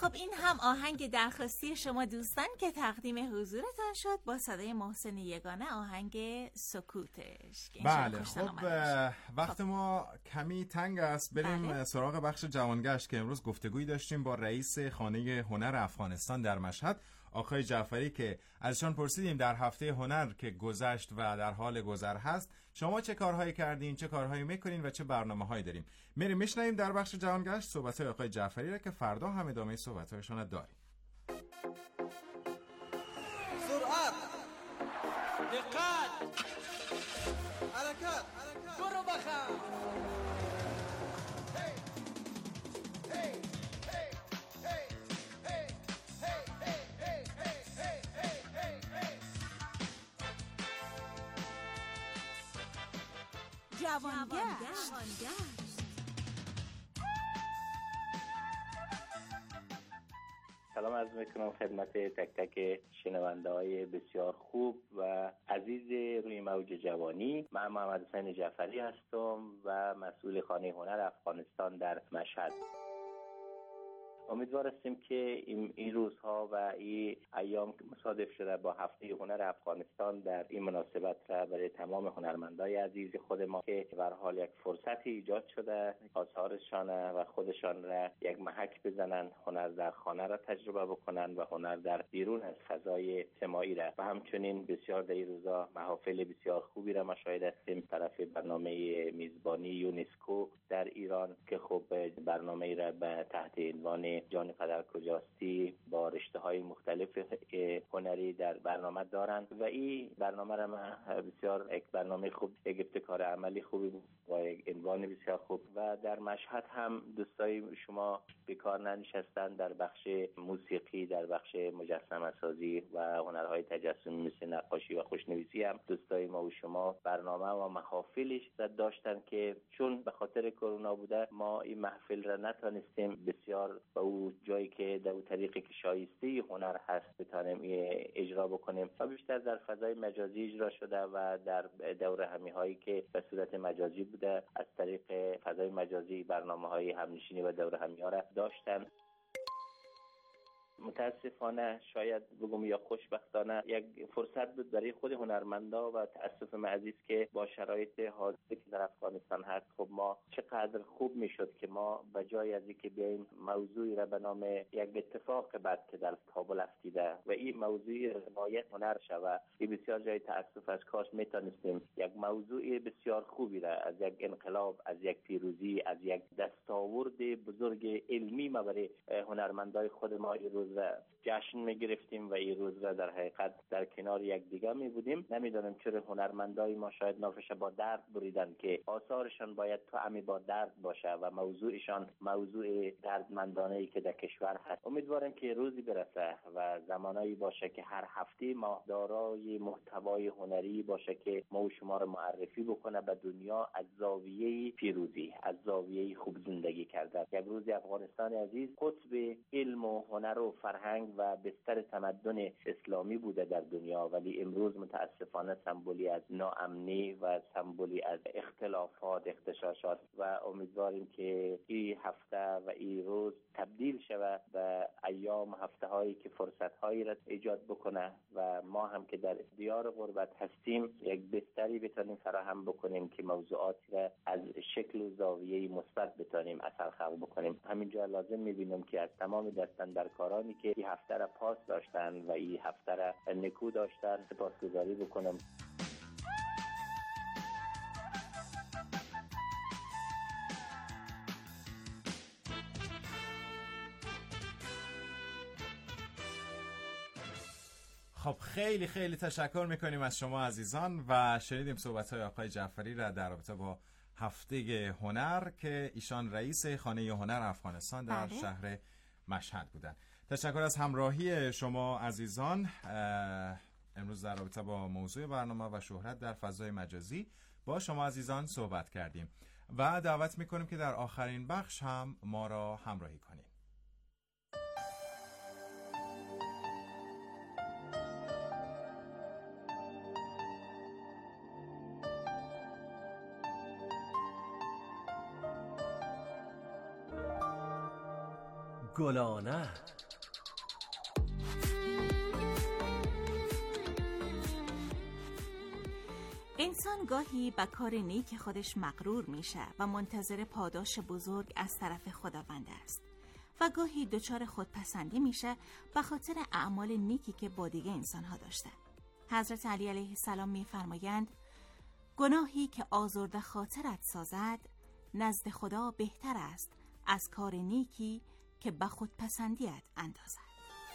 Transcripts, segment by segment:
خب این هم آهنگ درخواستی شما دوستان که تقدیم حضورتان شد با صدای محسن یگانه، آهنگ سکوتش. بله خب وقت ما کمی تنگ است، بریم سراغ بخش جوانگشت که امروز گفتگویی داشتیم با رئیس خانه هنر افغانستان در مشهد، آقای جعفری، که ازشان پرسیدیم در هفته هنر که گذشت و در حال گذر هست شما چه کارهایی کردین، چه کارهایی میکنین و چه برنامه‌هایی داریم. میریم میشنویم در بخش جوانگشت صحبت‌های آقای جعفری را که فردا هم ادامه صحبت‌هایشان داریم. سرعت، دقت، حرکت، برو بخم. جوانگشت. سلام عرض میکنم خدمت تک تک شنونده های بسیار خوب و عزیز روی موج جوانی. من محمد حسین جعفری هستم و مسئول خانه هنر افغانستان در مشهد. امیدوار هستیم که این روزها و این ایام که مصادف شده با هفته هنر افغانستان در این مناسبت را برای تمام هنرمندای عزیز خود ما که به هر حال یک فرصتی ایجاد شده آثارشان و خودشان را یک محک بزنن، هنر در خانه را تجربه بکنن و هنر در بیرون از فضای اجتماعی را. و همچنین بسیار در این روزا محافل بسیار خوبی را مشاهده هستیم طرف برنامه میزبانی یونسکو در ایران که خب برنامه را به تحت عنوان جان پدر کجاستی با رشته‌های مختلف هنری در برنامه دارند و این برنامه را من بسیار یک برنامه خوب، یک ابتکار عملی خوبی با یک عنوان بسیار خوب. و در مشهد هم دوستای شما بیکار ننشستند در بخش موسیقی، در بخش مجسمه سازی و هنرهای تجسمی مثل نقاشی و خوشنویسی هم دوستای ما و شما برنامه و محافلش داشتن که چون به خاطر کرونا بوده ما این محفل را نتونستیم بسیار او جایی که در طریقی که شایسته هنر هست بتانیم اجرا بکنیم و بیشتر در فضای مجازی اجرا شده و در دوره همی هایی که به صورت مجازی بوده از طریق فضای مجازی برنامه های همنشینی و دوره همی ها را داشتن. متاسفانه شاید بگم یا خوشبختانه یک فرصت بود برای خود هنرمندا و تاسف عزیز که با شرایط حاضر که در افغانستان هست خب ما چقدر خوب میشد که ما به جای از اینکه بیایم موضوعی را به نام یک اتفاق بعد که در کابل افتیده و این موضوع روایت هنر شود، این بسیار جای تاسف از کاش میتونستیم یک موضوع بسیار خوبی را از یک انقلاب، از یک پیروزی، از یک دستاورد بزرگ علمی ما برای هنرمندای خود ما روز جشن می‌گرفتیم و این روز را در حقیقت در کنار یک دیگه می بودیم. نمیدونم چرا هنرمندای ما شاید نافش با درد بریدن که آثارشان باید طعمی با درد باشه و موضوعشان موضوع دردمندانه‌ای که در کشور هست. امیدوارم که روزی برسه و زمانایی باشه که هر هفته ما دارای محتوای هنری باشه که ما و شما رو معرفی بکنه به دنیا از زاویه پیروزی، از زاویه خوب زندگی کردن. یک روز افغانستان عزیز قطب علم و هنر و فرهنگ و بستر تمدن اسلامی بوده در دنیا، ولی امروز متاسفانه سمبولی از ناامنی و سمبولی از اختلافات، اختشاشات و امیدواریم که این هفته و این روز تبدیل شود به ایام هفته هایی که فرصت هایی را ایجاد بکنه و ما هم که در دیار غربت هستیم یک بستری بتونیم فراهم بکنیم که موضوعاتی را از شکل و زاویه مثبت بتونیم اثر خلق بکنیم. همینجا لازم می‌بینم که از تمام دستاندرکارانی که این هفته را پاس داشتن و این هفته را نکو داشتن سپاسگزاری بکنم. خب خیلی خیلی تشکر میکنیم از شما عزیزان و شنیدیم صحبت‌های آقای جعفری را در رابطه با هفته هنر که ایشان رئیس خانه هنر افغانستان در شهر مشهد بودن. تشکر از همراهی شما عزیزان. امروز در رابطه با موضوع برنامه و شهرت در فضای مجازی با شما عزیزان صحبت کردیم و دعوت میکنیم که در آخرین بخش هم ما را همراهی کنید. گلانه. انسان گاهی به کار نیک خودش مغرور میشه و منتظر پاداش بزرگ از طرف خداوند است و گاهی دچار خودپسندی میشه به خاطر اعمال نیکی که با دیگه انسان‌ها داشته. حضرت علی علیه السلام میفرمایند گناهی که آزرده خاطرت سازد نزد خدا بهتر است از کار نیکی که به خودپسندیت اندازد.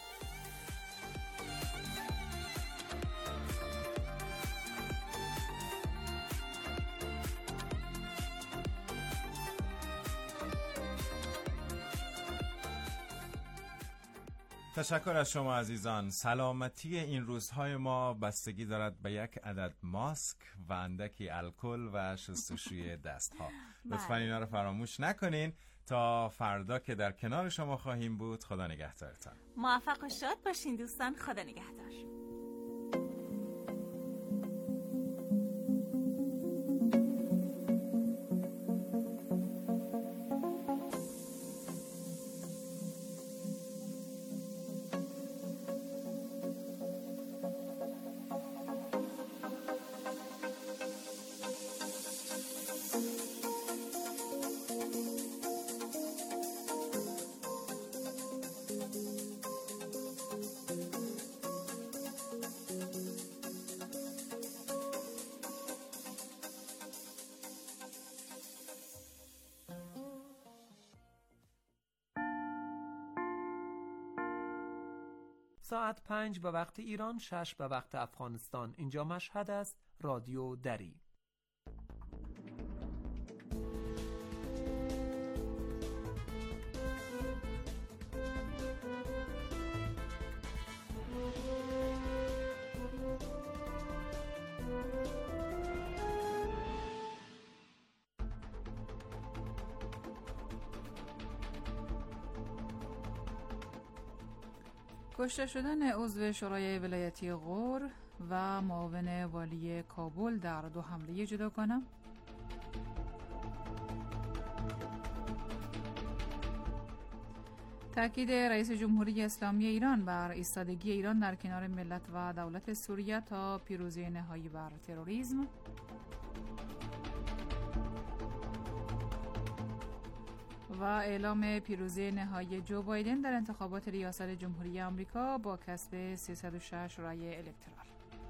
تشکر از شما عزیزان. سلامتی این روزهای ما بستگی دارد به یک عدد ماسک و اندکی الکل و شستشوی دستها. لطفاً اینا رو فراموش نکنین. تا فردا که در کنار شما خواهیم بود، خدا نگهدارتان. موفق و شاد باشین دوستان. خدا نگهدار. ساعت 5 به وقت ایران، 6 به وقت افغانستان. اینجا مشهد است. رادیو دری. کشته شدن عضو شورای ولایتی غور و معاون والی کابل در 2 حمله جداگانه. تاکید رئیس جمهوری اسلامی ایران بر ایستادگی ایران در کنار ملت و دولت سوریه تا پیروزی نهایی بر تروریسم. و اعلام پیروزی نهایی جو بایدن در انتخابات ریاست جمهوری آمریکا با کسب 306 رای الکترال.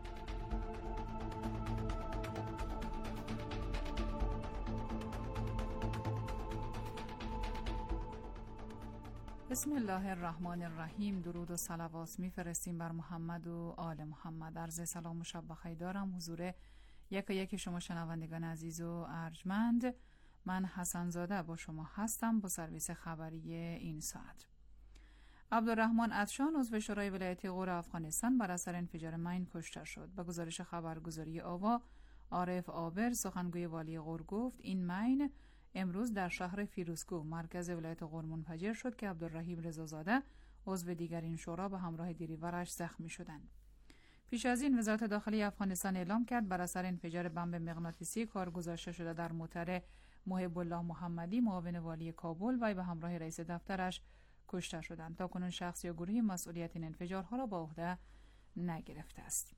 بسم الله الرحمن الرحیم. درود و صلوات میفرستیم بر محمد و آل محمد. عرض سلام و شب بخیر دارم حضور یک شما شنوندگان عزیز و ارجمند. من حسن زاده با شما هستم با سرویس خبری این ساعت. عبدالرحمن عطشان عضو شورای ولایتی غور افغانستان بر اثر انفجار مین کشته شد. به گزارش خبرگزاری آوا، عارف آبر سخنگوی والی غور گفت این مین امروز در شهر فیروزکوه مرکز ولایت غور منفجر شد که عبدالرحیم رضازاده عضو دیگر این شورا به همراه دیریورش زخمی شدند. پیش از این وزارت داخلی افغانستان اعلام کرد بر اثر انفجار بمب مغناطیسی کار گذاشته شده در موتر محب الله محمدی معاون والی کابل و به همراه رئیس دفترش کشته شدند. تاکنون شخص یا گروهی مسئولیت این انفجارها را با عهده نگرفته است.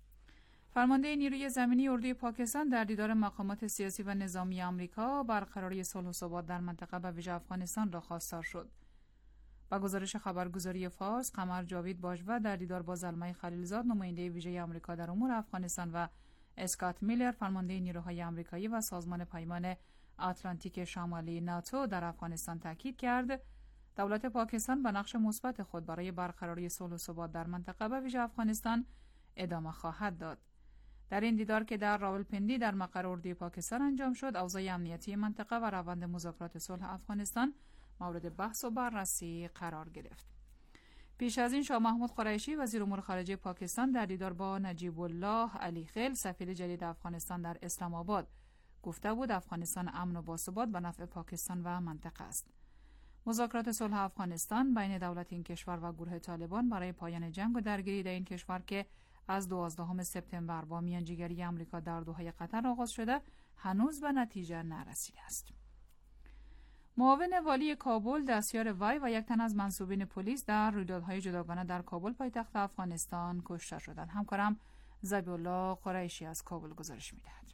فرمانده نیروی زمینی اردوی پاکستان در دیدار مقامات سیاسی و نظامی آمریکا برقراری صلح و ثبات در منطقه به ویژه افغانستان را خواستار شد. با گزارش خبرگزاری فارس، قمر جاوید باجوه در دیدار با زلمه خلیلزاد نماینده ویژه آمریکا در امور افغانستان و اسکات میلر فرمانده نیروهای آمریکایی و سازمان پیمان آتلانتیک شمالی ناتو در افغانستان تاکید کرد دولت پاکستان به نقش مثبت خود برای برقراری صلح و ثبات در منطقه به ویژه افغانستان ادامه خواهد داد. در این دیدار که در راولپندی در مقر اردوی پاکستان انجام شد، اوضاع امنیتی منطقه و روند مذاکرات صلح افغانستان مورد بحث و بررسی قرار گرفت. پیش از این شاه محمود قریشی وزیر امور خارجه پاکستان در دیدار با نجیب الله علی خیل سفیر جدید افغانستان در اسلام آباد گفته بود افغانستان امن و باثبات به نفع پاکستان و منطقه است. مذاکرات صلح افغانستان بین دولت این کشور و گروه طالبان برای پایان جنگ و درگیری در این کشور که از 12 سپتامبر با میانجیگری آمریکا در دوحه قطر آغاز شده هنوز به نتیجه نرسیده است. معاون والی کابل دستیار وی و یک تن از منصوبین پلیس در رویدادهای جداگانه در کابل پایتخت افغانستان کشته شدند. همکارم ذبیح‌الله قریشی از کابل گزارش می‌دهد.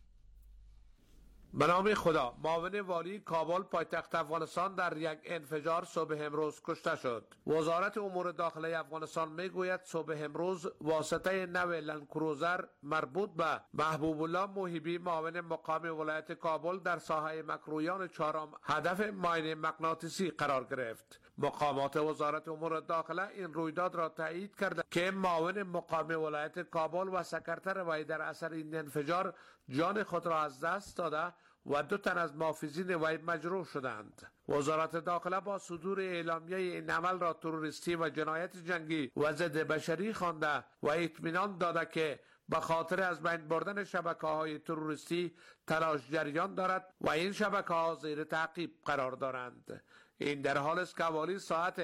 به نام خدا. معاون والی کابل پایتخت افغانستان در یک انفجار صبح امروز کشته شد. وزارت امور داخلی افغانستان میگوید صبح امروز واسطه نو لندکروزر مربوط به محبوب الله موهبی معاون مقام ولایت کابل در ساحه مکرویان چهارم هدف ماین مغناطیسی قرار گرفت. مقامات وزارت امور داخله این رویداد را تایید کرده که معاون مقام ولایت کابل و سکرتر وی در اثر این انفجار جان خود را از دست داده و 2 تن از محافظین وی مجروح شدند. وزارت داخله با صدور اعلامیه این عمل را تروریستی و جنایت جنگی و ضد بشری خوانده و اطمینان داده که به خاطر از بین بردن شبکه‌های تروریستی تلاش جریان دارد و این شبکه‌ها زیر تعقیب قرار دارند. این در حال است که حوالی ساعت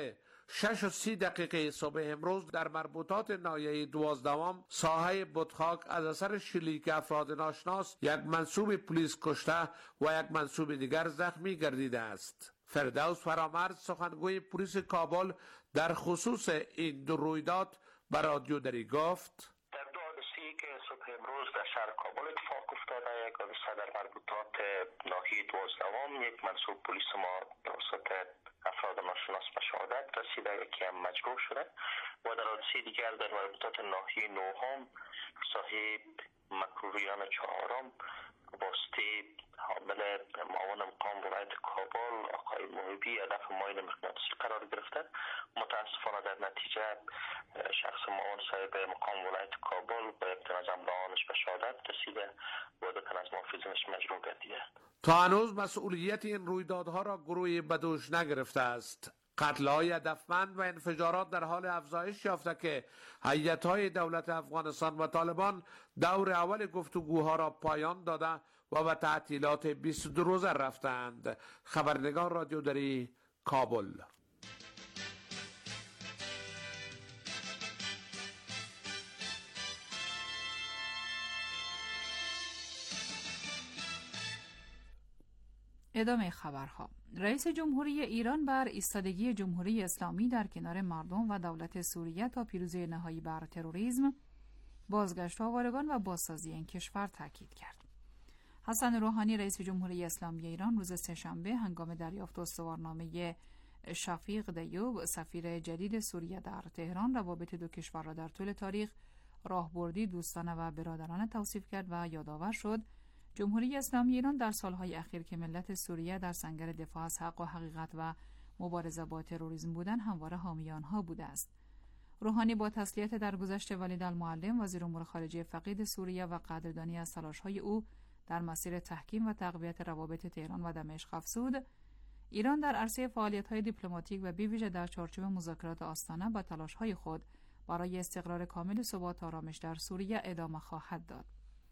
6:30 صبح امروز در مربوطات ناحیه 12 ساحه بتخاک از اثر شلیک افراد ناشناس یک منصوب پلیس کشته و یک منصوب دیگر زخمی گردیده است. فردوس فرامرز سخنگوی پلیس کابل در خصوص این 2 رویداد به رادیو دری گفت: در 2 حادثه‌ای که صبح امروز در شهر کابل اتفاق افتاده، یک حادثه در مربوطات ناحیه 12 یک منصوب پلیس ما توسط افراد ناشناس به شهادت رسیده، یکی هم مجروح شده و در حادثه دیگر در مربوطات ناحیه 9 صاحب مکروریان چهارم واسطه حامل معاون مقام ولایت کابل آقای موهبی هدف ماین مغناطیسی قرار گرفته. متاسفانه در نتیجه شخص معاون صاحب مقام ولایت کابل با یک تن از املاانش به شهادت رسیده و 2 تن از محافظینش مجروح گردیده. تا هنوز مسئولیت این رویدادها را گروهی به دوش نگرفته است. قتل‌های هدفمند و انفجارات در حال افزایش یافته که هیئت‌های دولت افغانستان و طالبان دور اول گفتگوها را پایان داده و به تعطیلات 22 روزه رفتند. خبرنگار رادیو دری کابل. ادامه خبرها. رئیس جمهوری ایران بر ایستادگی جمهوری اسلامی در کنار مردم و دولت سوریه تا پیروزی نهایی بر تروریسم، بازگشت آوارگان و بازسازی این کشور تاکید کرد. حسن روحانی رئیس جمهوری اسلامی ایران روز سه‌شنبه هنگام دریافت استوارنامه شفیق دیوب سفیر جدید سوریه در تهران روابط 2 کشور را در طول تاریخ راهبردی، دوستانه و برادرانه توصیف کرد و یادآور شد جمهوری اسلامی ایران در سالهای اخیر که ملت سوریه در سنگر دفاع از حق و حقیقت و مبارزه با تروریسم بودند همواره حامی آنها بوده است. روحانی با تسلیت درگذشت ولید المعلم وزیر امور خارجه فقید سوریه و قدردانی از تلاش‌های او در مسیر تحکیم و تقویت روابط تهران و دمشق افزود، ایران در عرصه فعالیت‌های دیپلماتیک و بویژه در چارچوب مذاکرات آستانه با تلاش‌های خود برای استقرار کامل و ثبات آرامش در سوریه ادامه خواهد داد.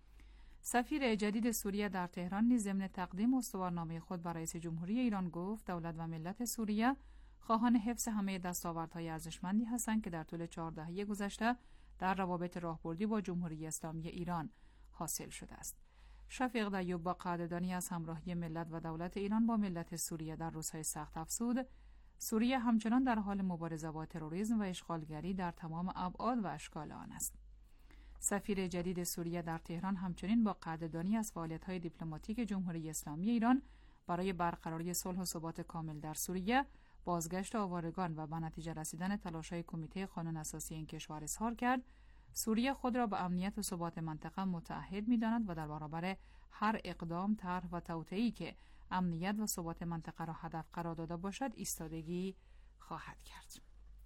سفیر جدید سوریه در تهران نیز ضمن تقدیم استوارنامه خود برای رئیس جمهوری ایران گفت دولت و ملت سوریه خواهان حفظ همه دستاوردهای ارزشمندی هستند که در طول 4 دهه گذشته در روابط راهبردی با جمهوری اسلامی ایران حاصل شده است. شفیق دیوب با قدردانی از همراهی ملت و دولت ایران با ملت سوریه در روزهای سخت افزود سوریه همچنان در حال مبارزه با تروریسم و اشغالگری در تمام ابعاد و اشکال آن است. سفیر جدید سوریه در تهران همچنین با قدردانی از فعالیت‌های دیپلماتیک جمهوری اسلامی ایران برای برقراری صلح و ثبات کامل در سوریه، بازگشت آوارگان و به نتیجه رسیدن تلاش‌های کمیته قانون اساسی این کشور اظهار کرد سوریه خود را به امنیت و ثبات منطقه متعهد می‌داند و در برابر هر اقدام، طرح و توطئه‌ای که امنیت و ثبات منطقه را هدف قرار داده باشد ایستادگی خواهد کرد.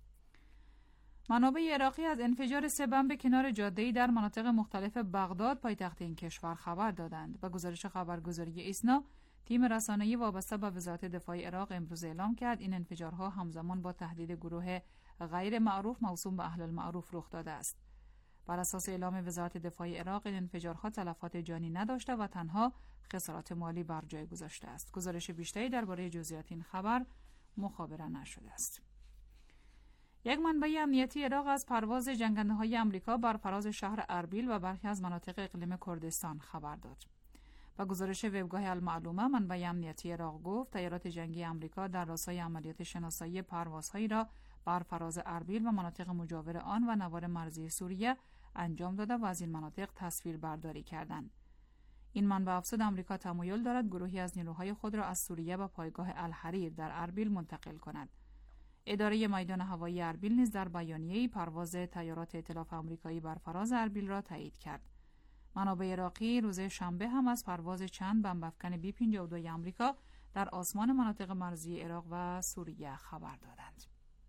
منابع عراقی از انفجار 3 بمب کنار جاده‌ای در مناطق مختلف بغداد پایتخت این کشور خبر دادند. به گزارش خبرگزاری ایسنا، تیم رسانه‌ای وابسته به وزارت دفاع عراق امروز اعلام کرد این انفجارها همزمان با تهدید گروه غیر معروف موسوم به اهل المعروف رخ داده است. بر اساس اعلام وزارت دفاع عراق این انفجارها تلفات جانی نداشته و تنها خسارات مالی بر جای گذاشته است. گزارش بیشتری درباره جزئیات این خبر مخابره نشده است. یک منبع امنیتی عراق از پرواز جنگنده‌های آمریکا بر فراز شهر اربیل و برخی از مناطق اقلیم کردستان خبر داد. و گزارش وبگاه المعلومه، منبع امنیتی عراق گفت تیارات جنگی آمریکا در راستای عملیات شناسایی پروازهایی را بر فراز اربیل و مناطق مجاور آن و نوار مرزی سوریه انجام داده و از این مناطق تصویر برداری کردند. این منبع افزود آمریکا تمایل دارد گروهی از نیروهای خود را از سوریه به پایگاه الحریر در اربیل منتقل کند. اداره میدان هوایی اربیل نیز در بیانیه‌ای پرواز تیارات ائتلاف آمریکایی بر فراز اربیل را تایید کرد. منابع عراقی روز شنبه هم از پرواز چند بمب‌افکن B-52 آمریکا در آسمان مناطق مرزی عراق و سوریه خبر دادند.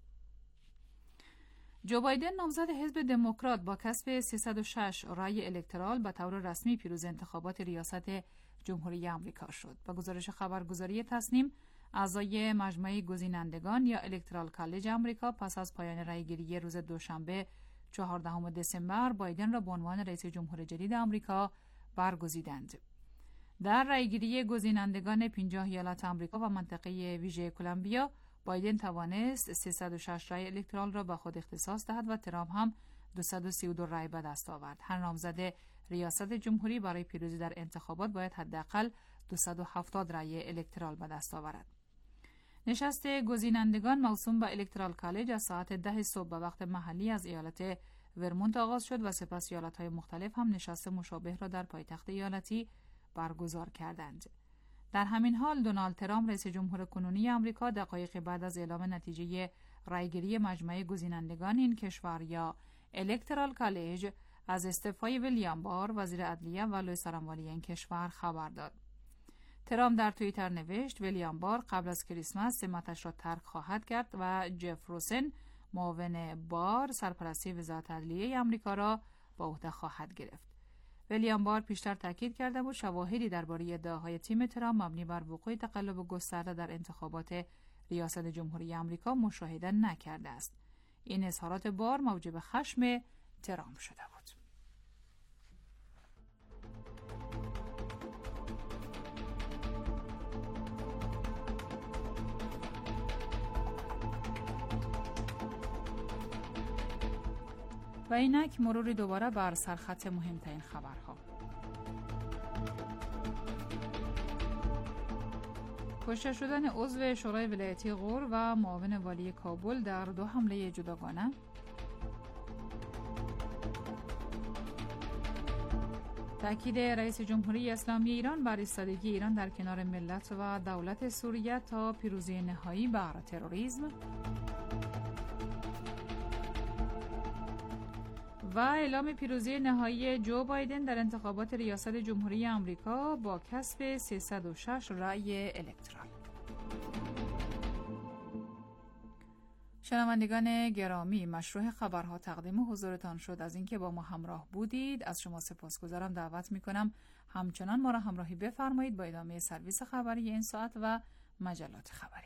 جو بایدن نامزد حزب دموکرات با کسب 306 رای الکترال به طور رسمی پیروز انتخابات ریاست جمهوری آمریکا شد. با گزارش خبرگزاری تصنیم، اعضای مجمع گزینندگان یا الکترال کالج آمریکا پس از پایان رایگیری روز دوشنبه 14 دسامبر بایدن را به عنوان رئیس جمهور جدید آمریکا برگزیدند. در رایگیری گزینندگان 50 ایالت آمریکا و منطقه ویژه کلمبیا، بایدن توانست 306 رای الکترال را به خود اختصاص دهد و ترامپ هم 232 رای به دست آورد. هر نامزد ریاست جمهوری برای پیروزی در انتخابات باید حداقل 270 رای الکترال به دست آورد. نشست گزینندگان موسوم به الکترال کالج از ساعت 10 صبح به وقت محلی از ایالت ورمونت آغاز شد و سپس ایالت‌های مختلف هم نشست مشابه را در پایتخت ایالتی برگزار کردند. در همین حال دونالد ترامپ رئیس جمهور کنونی آمریکا دقایق بعد از اعلام نتیجه رایگیری مجمع گزینندگان این کشور یا الکترال کالج از استعفای ویلیام بار وزیر عدلیه و لوی سرانوالی این کشور خبر داد. ترامپ در توییتر نوشت ویلیام بار قبل از کریسمس سمتش را ترک خواهد کرد و جف روسن معاون بار سرپرستی وزارت عدلیه آمریکا را به عهده خواهد گرفت. ویلیام بار پیشتر تاکید کرده بود شواهدی درباره ادعاهای تیم ترامپ مبنی بر وقوع تقلب گسترده در انتخابات ریاست جمهوری آمریکا مشاهده نکرده است. این اظهارات بار موجب خشم ترامپ شده بود. و اینک مروری دوباره بر سرخط مهمترین خبرها. کشته شدن عضو شورای ولایتی غور و معاون والی کابل در 2 حمله جداگانه. تأکید رئیس جمهوری اسلامی ایران بر ایستادگی ایران در کنار ملت و دولت سوریه تا پیروزی نهایی بر تروریسم. و اعلام پیروزی نهایی جو بایدن در انتخابات ریاست جمهوری آمریکا با کسب 306 رای الکترال. شنوندگان گرامی، مشروع خبرها تقدیم حضورتان شد. از اینکه با ما همراه بودید از شما سپاسگزارم. دعوت میکنم همچنان ما را همراهی بفرمایید با ادامه سرویس خبری این ساعت و مجلات خبری.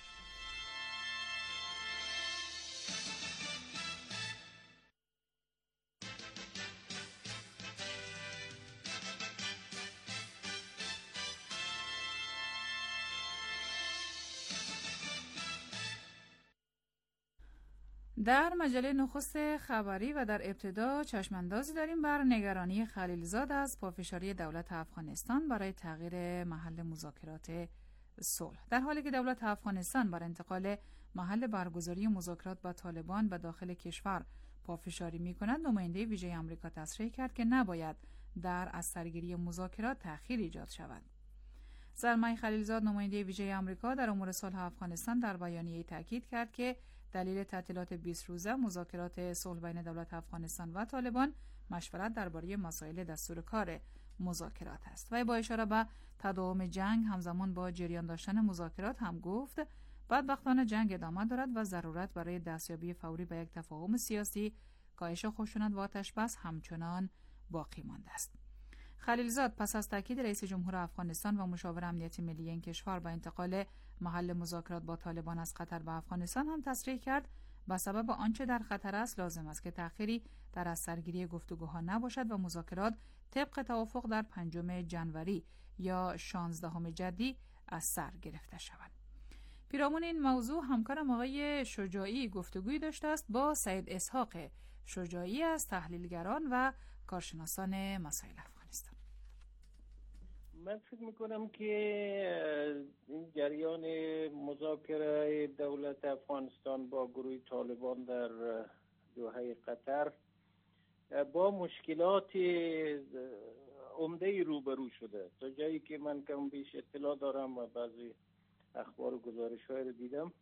در مجله نخست خبری و در ابتدا چشماندازی داریم بر نگرانی خلیلزاد از پافشاری دولت افغانستان برای تغییر محل مذاکرات صلح. در حالی که دولت افغانستان بر انتقال محل برگزاری مذاکرات با طالبان به داخل کشور پافشاری می‌کند، نماینده ویژه آمریکا تصریح کرد که نباید در از سرگیری مذاکرات تأخیر ایجاد شود. زلمه خلیلزاد نماینده ویژه آمریکا در امور صلح افغانستان در بیانیه‌ای تاکید کرد که دلیل تعطیلات 20 روزه مذاکرات صلح بین دولت افغانستان و طالبان مشورت درباره مسائل دستور کار مذاکرات است. و با اشاره به تداوم جنگ همزمان با جریان داشتن مذاکرات هم گفت بدبختانه جنگ ادامه دارد و ضرورت برای دستیابی فوری به یک تفاهم سیاسی، کاهش خشونت و آتش‌بس همچنان باقی مانده است. خلیلزاد پس از تاکید رئیس جمهور افغانستان و مشاور امنیت ملی این کشور با انتقال محل مذاکرات با طالبان از قطر به افغانستان هم تصریح کرد به سبب آنچه در خطر است لازم است که تأخیری در از سرگیری گفتگوها نباشد و مذاکرات طبق توافق در 5 ژانویه یا 16 جدی از سر گرفته شود. پیرامون این موضوع همکارم آقای شجاعی گفتگویی داشته است با سید اسحاق شجاعی از تحلیلگران و کارشناسان مسائل افغانستان. من فکر میکنم که این جریان مذاکره دولت افغانستان با گروه طالبان در دوحه قطر با مشکلات عمده روبرو شده. تا جایی که من کم بیش اطلاع دارم و بعضی اخبار و گزارش‌های رو دیدم،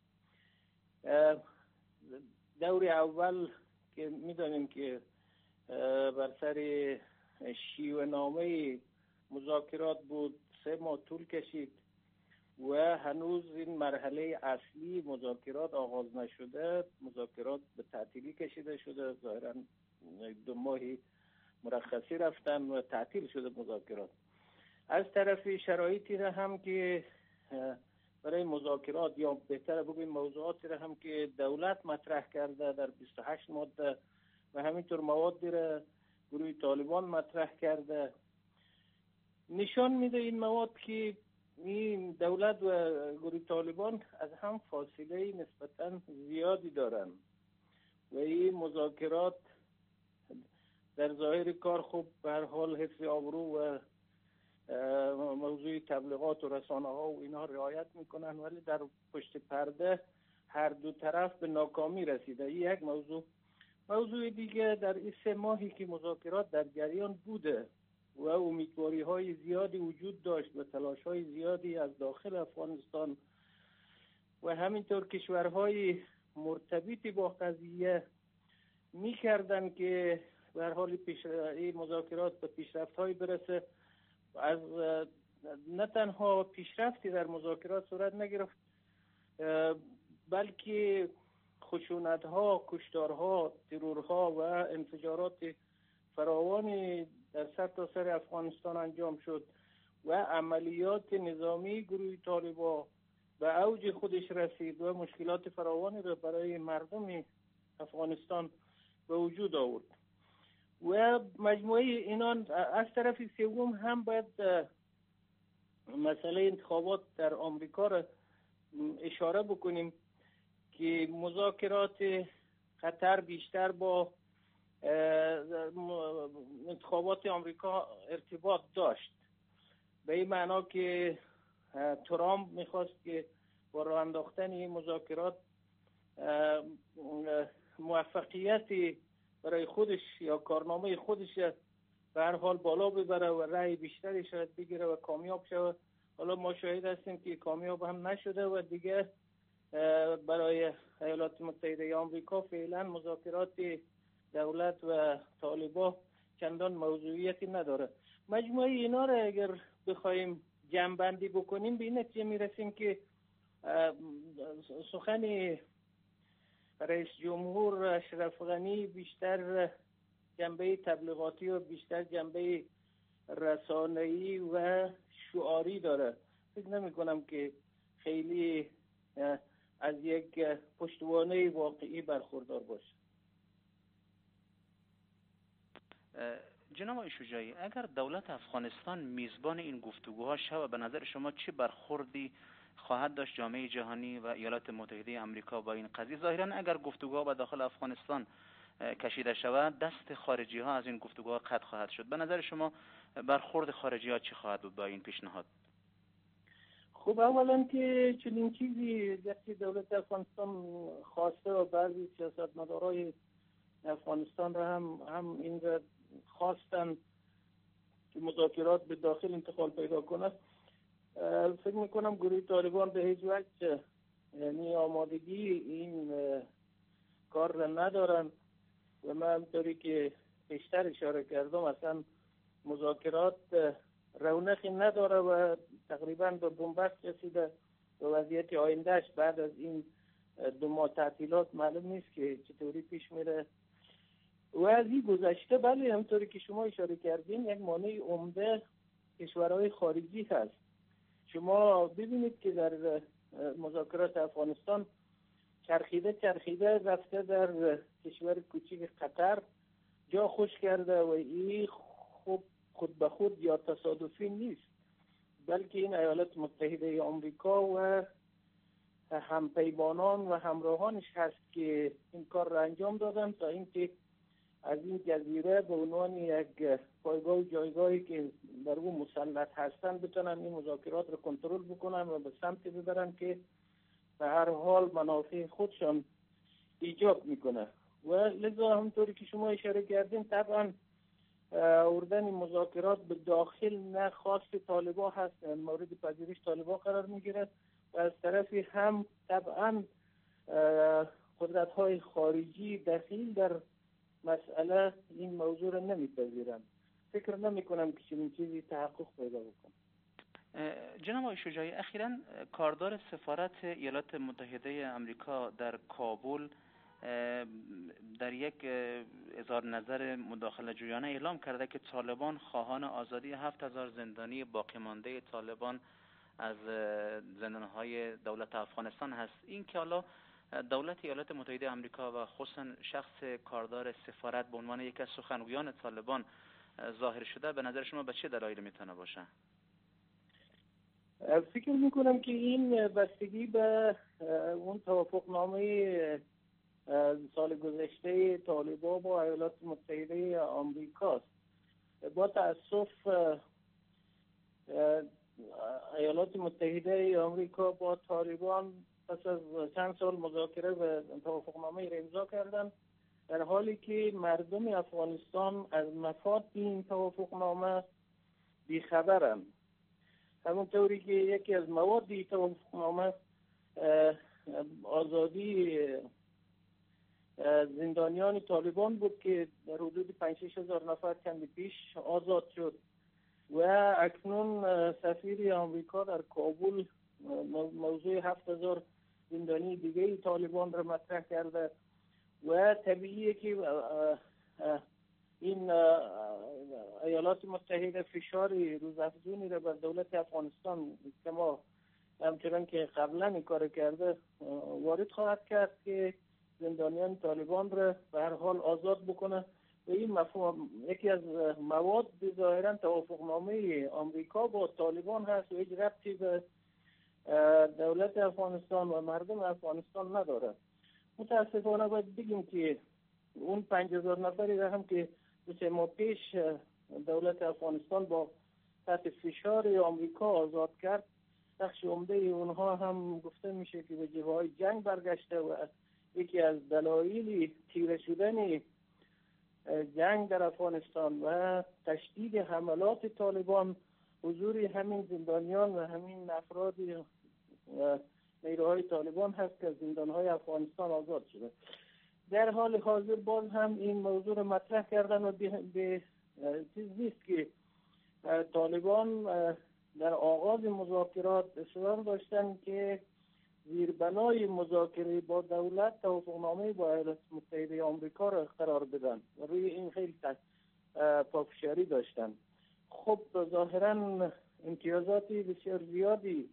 دور اول که میدانیم که بر سر شیوه‌نامه مذاکرات بود 3 ماه طول کشید و هنوز این مرحله اصلی مذاکرات آغاز نشده. مذاکرات به تعطیلی کشیده شده، ظاهراً 2 ماهی مرخصی رفتن و تعطیل شده مذاکرات. از طرف شرایطی را هم که برای مذاکرات، یا بهتر بگویم موضوعاتی را هم که دولت مطرح کرده در 28 ماده و همینطور موادی را گروه طالبان مطرح کرده، نشان میده این مواد که این دولت و گروه طالبان از هم فاصله نسبتاً زیادی دارن و این مذاکرات در ظاهر کار خوب به هر حال حفظ آبرو و موضوع تبلیغات و رسانه ها و اینها رعایت میکنن، ولی در پشت پرده هر دو طرف به ناکامی رسیده. این یک موضوع دیگه، در این 3 ماهی که مذاکرات در جریان بوده و امیدواری های زیادی وجود داشت و تلاش های زیادی از داخل افغانستان و همینطور کشورهای مرتبط با قضیه میکردن که به هر حال این مذاکرات به پیشرفت های برسه، از نه تنها پیشرفتی در مذاکرات صورت نگرفت بلکه خشونت ها، کشتار ها، ترور ها و انفجارات فراوانی در سرتاسر افغانستان انجام شد و عملیات نظامی گروه طالبان به اوج خودش رسید و مشکلات فراوانی را برای مردم افغانستان به وجود آورد. و مجموعه اینان از طرف سوم هم باید مسئله انتخابات در آمریکا را اشاره بکنیم که مذاکرات قطر بیشتر با انتخابات آمریکا ارتباط داشت، به این معنا که ترامپ میخواست که با راه انداختن این مذاکرات موفقیتی برای خودش یا کارنامه خودش به هر حال بالا ببره و رأی بیشتری شاید بگیره و کامیاب شود. حالا ما شاهد هستیم که کامیاب هم نشده و دیگه برای ایالات متحده آمریکا فعلا مذاکرات دولت و طالبان چندان موضوعیتی نداره. مجموعه اینا را اگر بخوایم جمع‌بندی بکنیم به این نتیجه میرسیم که سخن رئیس جمهور اشرف غنی بیشتر جنبه تبلیغاتی و بیشتر جنبه رسانه‌ای و شعاری داره. فکر نمی کنم که خیلی از یک پشتوانه واقعی برخوردار باشه. جناب آقای شجاعی، اگر دولت افغانستان میزبان این گفتگوها شود، به نظر شما چه برخوردی خواهد داشت جامعه جهانی و ایالات متحده آمریکا با این قضیه؟ ظاهرا اگر گفتگوها به داخل افغانستان کشیده شود، دست خارجی ها از این گفتگوها قطع خواهد شد. به نظر شما برخورد خارجی ها چی خواهد بود با این پیشنهاد؟ خب اولا که چنین چیزی وقتی دولت افغانستان خواسته و بعضی سیاستمدارای افغانستان را هم این را خواستن که مذاکرات به داخل انتقال پیدا کنه، فکر میکنم گروه طالبان به هیچ وجه یعنی آمادگی این کار را ندارن و من همطوری که بیشتر اشاره کردم اصلا مذاکرات رونقی نداره و تقریبا به بنبست رسیده و وضعیت آیندهش بعد از این 2 ماه تعطیلات معلوم نیست که چطوری پیش میره. و از این گذشته بله همطوری که شما اشاره کردین یک مانع عمده کشورهای خارجی هست. شما ببینید که در مذاکرات افغانستان چرخیده رفته در کشور کوچیک قطر جا خوش کرده و این خود به خود یا تصادفی نیست، بلکه این ایالات متحده آمریکا و همپیمانان و همراهانش هست که این کار را انجام دادن تا اینکه از این جزیره به عنوان یک پایگاه و جایگاهی که در اون مسلط هستن بتونن این مذاکرات رو کنترل بکنن و به سمتی ببرن که به هر حال منافع خودشان ایجاب میکنه. و لذا همونطوری که شما اشاره کردین طبعا آوردن مذاکرات به داخل نه خاص طالبان هست، مورد پذیرش طالبان قرار میگیره و از طرفی هم طبعا قدرت‌های خارجی دخیل در مسئله این موضوع را نمیپذیرند. فکر نمی‌کنم که چنین چیزی تحقق پیدا بکنه. جناب آقای شجاعی، اخیراً کاردار سفارت ایالات متحده آمریکا در کابل در یک اظهار نظر مداخله جویانه اعلام کرده که طالبان خواهان آزادی 7000 زندانی باقی مانده طالبان از زندانهای دولت افغانستان هست. این که حالا دولت ایالات متحده آمریکا و خصوصا شخص کاردار سفارت به عنوان یک از سخنگویان طالبان ظاهر شده، به نظر شما به چه دلایلی میتونه باشه؟ فکر میکنم که این بستگی به اون توافقنامه سال گذشته طالبان با ایالات متحده آمریکاست. با تأسف ایالات متحده آمریکا با طالبان پس از چند سال مذاکره و توافقنامه را امضا کردند، در حالی که مردم افغانستان از مفاد این توافقنامه بیخبرند. همونطوری که یکی از مواد این توافقنامه آزادی زندانیان طالبان بود که در حدود 5-6 هزار نفر کمی پیش آزاد شد و اکنون سفیر آمریکا در کابل موضوع 7000 زندانی دیگه طالبان را مطرح کرده و طبیعیه که این ایالات متحده فشار روزافزونی را بر دولت افغانستان که ما همچنان که قبلا این کار کرده وارد خواهد کرد که زندانیان طالبان را به هر حال آزاد بکنه. و این مفهوم یکی از مواد ظاهرا توافقنامه آمریکا با طالبان هست و هیچ ربطی به دولت افغانستان و مردم افغانستان نداره. متاسفانه باید بگیم که اون 5000 نفری را هم که 2 ماه پیش دولت افغانستان با تحت فشار آمریکا آزاد کرد، بخش عمده اونها هم گفته میشه که به جبهه‌های جنگ برگشته و یکی از دلایل تیره شدن جنگ در افغانستان و تشدید حملات طالبان حضور همین زندانیان و همین افراد نیروهای طالبان هست که از زندانهای افغانستان آزاد شده. در حال حاضر باز هم این موضوع رو مطرح کردن و به چیز نیست که طالبان در آغاز مذاکرات اصرار داشتن که زیربنای مذاکره با دولت توافقنامه با ایالات متحده آمریکا را قرار بدن و روی این خیلی پافشاری داشتن. خب ظاهرا امتیازاتی بسیار زیادی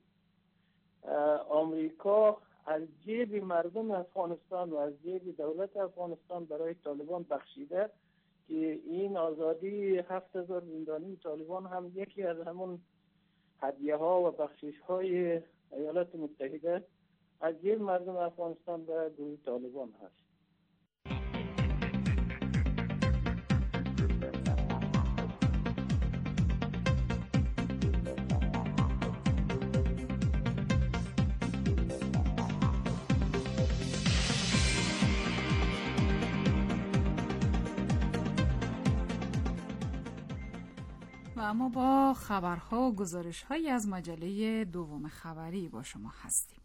آمریکا از جیب مردم افغانستان و از جیب دولت افغانستان برای طالبان بخشیده که این آزادی 7000 زندانی طالبان هم یکی از همون هدیه ها و بخشش های ایالات متحده از جیب مردم افغانستان به گروه طالبان هست. و اما با خبرها و گزارش‌هایی از مجله دوم خبری با شما هستیم.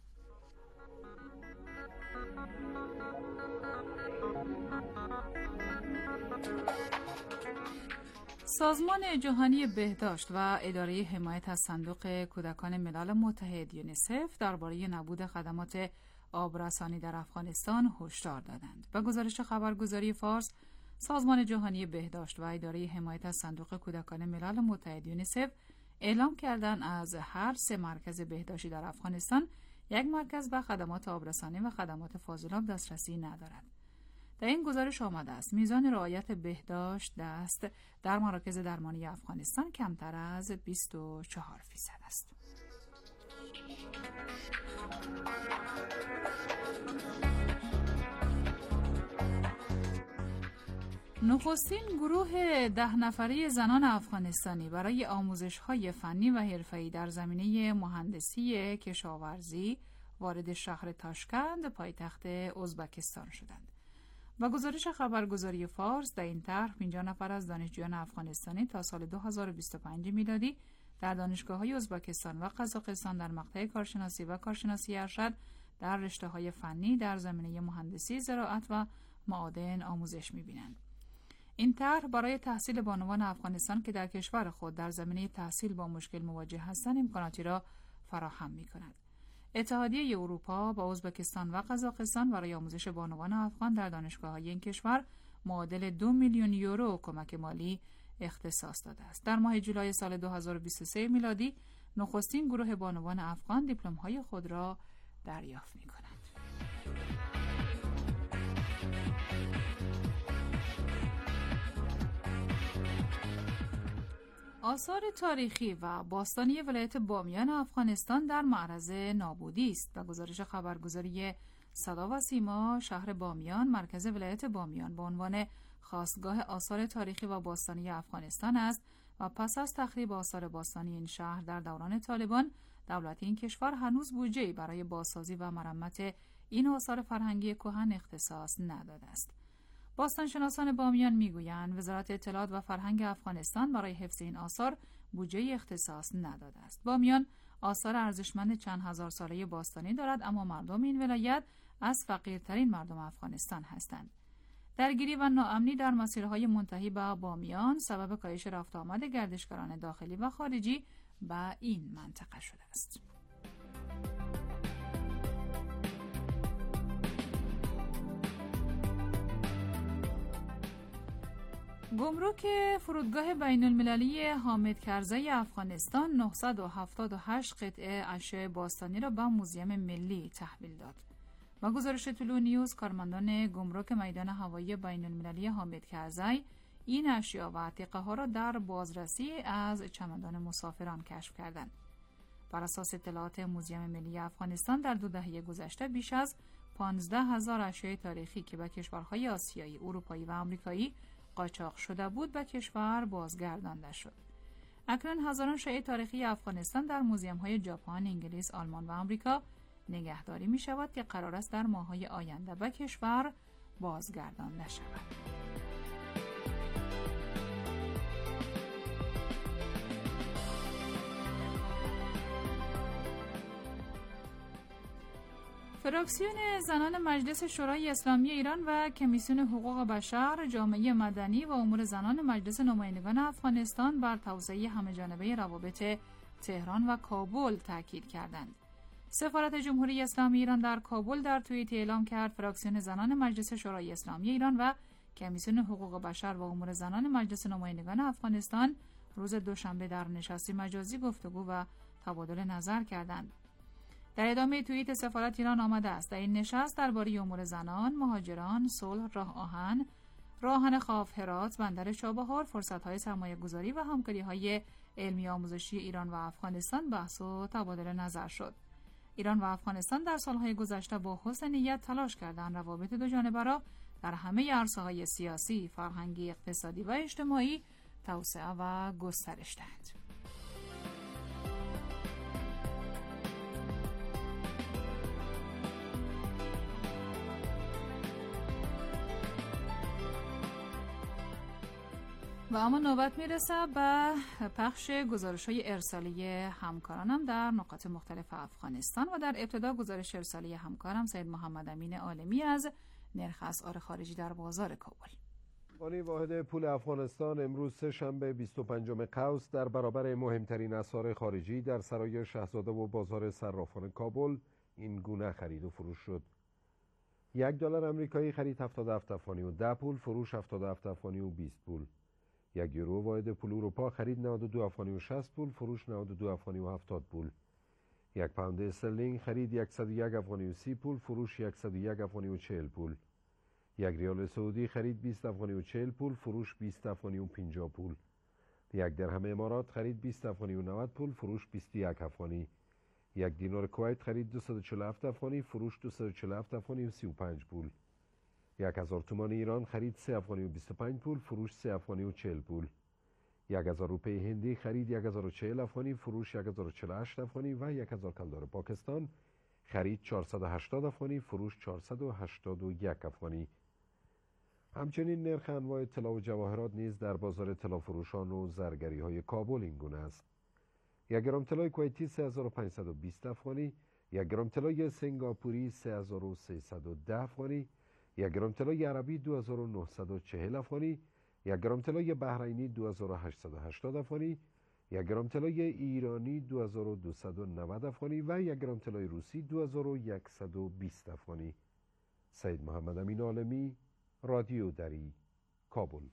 سازمان جهانی بهداشت و اداره حمایت از صندوق کودکان ملل متحد یونیسف درباره نبود خدمات آبرسانی در افغانستان هشدار دادند. به گزارش خبرگزاری فارس، سازمان جهانی بهداشت و اداره حمایت از صندوق کودکان ملل متحد یونیسف اعلام کردند از هر 3 مرکز بهداشتی در افغانستان 1 مرکز به خدمات آبرسانی و خدمات فاضلاب دسترسی ندارد. در این گزارش آمده است میزان رعایت بهداشت دست در مراکز درمانی افغانستان کمتر از 24% است. نخستین گروه 10 نفره زنان افغانستانی برای آموزش‌های فنی و حرفه‌ای در زمینه مهندسی کشاورزی وارد شهر تاشکند پایتخت ازبکستان شدند. و گزارش خبرگزاری فارس در این طرح 50 نفر از دانشجویان افغانستانی تا سال 2025 میلادی در دانشگاه‌های ازبکستان و قزاقستان در مقطع کارشناسی و کارشناسی ارشد در رشته‌های فنی در زمینه مهندسی، زراعت و معادن آموزش می‌بینند. این طرح برای تحصیل بانوان افغانستان که در کشور خود در زمینه تحصیل با مشکل مواجه هستند امکاناتی را فراهم می‌کند. اتحادیه اروپا با ازبکستان و قزاقستان برای آموزش بانوان افغان در دانشگاه‌های این کشور معادل 2 میلیون یورو کمک مالی اختصاص داده است. در ماه جولای سال 2023 میلادی نخستین گروه بانوان افغان دیپلم‌های خود را دریافت می‌کنند. آثار تاریخی و باستانی ولایت بامیان افغانستان در معرض نابودی است و گزارش خبرگزاری صدا و سیما شهر بامیان مرکز ولایت بامیان به عنوان خاستگاه آثار تاریخی و باستانی افغانستان است و پس از تخریب آثار باستانی این شهر در دوران طالبان دولت این کشور هنوز بودجه‌ای برای بازسازی و مرمت این آثار فرهنگی کهن اختصاص نداده است. باستانشناسان بامیان میگویند وزارت اطلاعات و فرهنگ افغانستان برای حفظ این آثار بودجه اختصاص نداده است. بامیان آثار ارزشمند چند هزار ساله باستانی دارد اما مردم این ولایت از فقیرترین مردم افغانستان هستند. درگیری و ناامنی در مسیرهای منتهی به بامیان سبب کاهش رفت آمد گردشگران داخلی و خارجی به این منطقه شده است. گمرک فرودگاه بین المللی حامد کرزی افغانستان 978 قطعه اشیاء باستانی را به موزیم ملی تحویل داد. و گزارش طلوع نیوز کارمندان گمرک میدان هوایی بین المللی حامد کرزی این اشیاء و عتیقه ها را در بازرسی از چمدان مسافران کشف کردند. بر اساس اطلاعات موزیم ملی افغانستان در 2 دهه گذشته بیش از 15,000 اشیاء تاریخی که به کشورهای آسیایی، اروپایی و آمریکایی قاچاق شده بود به کشور بازگردانده شد. اکنون هزاران شیء تاریخی افغانستان در موزیم‌های ژاپن، انگلیس، آلمان و آمریکا نگهداری می شود که قرار است در ماه‌های آینده به کشور بازگردانده شود. فراکسیون زنان مجلس شورای اسلامی ایران و کمیسیون حقوق بشر، جامعه مدنی و امور زنان مجلس نمایندگان افغانستان بر توسعه همه‌جانبه روابط تهران و کابل تاکید کردند. سفارت جمهوری اسلامی ایران در کابل در توییت اعلام کرد فراکسیون زنان مجلس شورای اسلامی ایران و کمیسیون حقوق بشر و امور زنان مجلس نمایندگان افغانستان روز دوشنبه در نشستی مجازی گفتگو و تبادل نظر کردند. در ادامه توییت سفارت ایران آمده است در این نشست درباره امور زنان، مهاجران، صلح، راه آهن خاف هرات، بندر چابهار، فرصت‌های سرمایه‌گذاری و همکاری‌های علمی آموزشی ایران و افغانستان بحث و تبادل نظر شد. ایران و افغانستان در سالهای گذشته با حسن نیت تلاش کردند روابط دو جانبه را در همه عرصه‌های سیاسی، فرهنگی، اقتصادی و اجتماعی توسعه و گسترش دهند. و اما نوبت میرسه به پخش گزارش‌های ارسالی همکارانم در نقاط مختلف افغانستان و در ابتدا گزارش ارسالی همکارم سید محمد امین عالمی از نرخ اسعار خارجی در بازار کابل. بانی واحد پول افغانستان امروز سه شنبه 25 قوس در برابر مهمترین اسعار خارجی در سرای شاهزاده و بازار صرافان کابل این گونه خرید و فروش شد. $1 آمریکایی خرید 77 افغانی و 10 پول، فروش 77 افغانی و 20 پول. 1 یورو واحد پول اروپا خرید 92 افغانی و 60 پول، فروش 92 افغانی و 70 پول. 1 پوند استرلینگ خرید 101 افغانی و 30 پول، فروش 101 افغانی و 40 پول. 1 ریال سعودی خرید 20 افغانی و 40 پول، فروش 20 افغانی و 50 پول. 1 درهم امارات خرید 20 افغانی و 90 پول، فروش 21 افغانی. 1 دینار کویت خرید 247 افغانی، فروش 247 افغانی و 35 پول. 1000 تومان ایران خرید 3 افغانی و 25 پول، فروش 3 افغانی و 40 پول. 1000 روپیه هندی خرید 1040 افغانی، فروش 1048 افغانی و 1000 کلدار پاکستان خرید 480 افغانی، فروش 481 افغانی. همچنین نرخ انواع طلا و جواهرات نیز در بازار طلافروشان و زرگری‌های کابل این گونه است: 1 گرم طلای کویتی 3520 افغانی، 1 گرم طلای سنگاپوری 3310 افغانی، 1 گرم طلای عربی 2940 افغانی، 1 گرم طلای بحرینی 2880 افغانی، 1 گرم طلای ایرانی 2290 افغانی و 1 گرم طلای روسی 2120 افغانی. سید محمد امین عالمی، رادیو دری، کابل.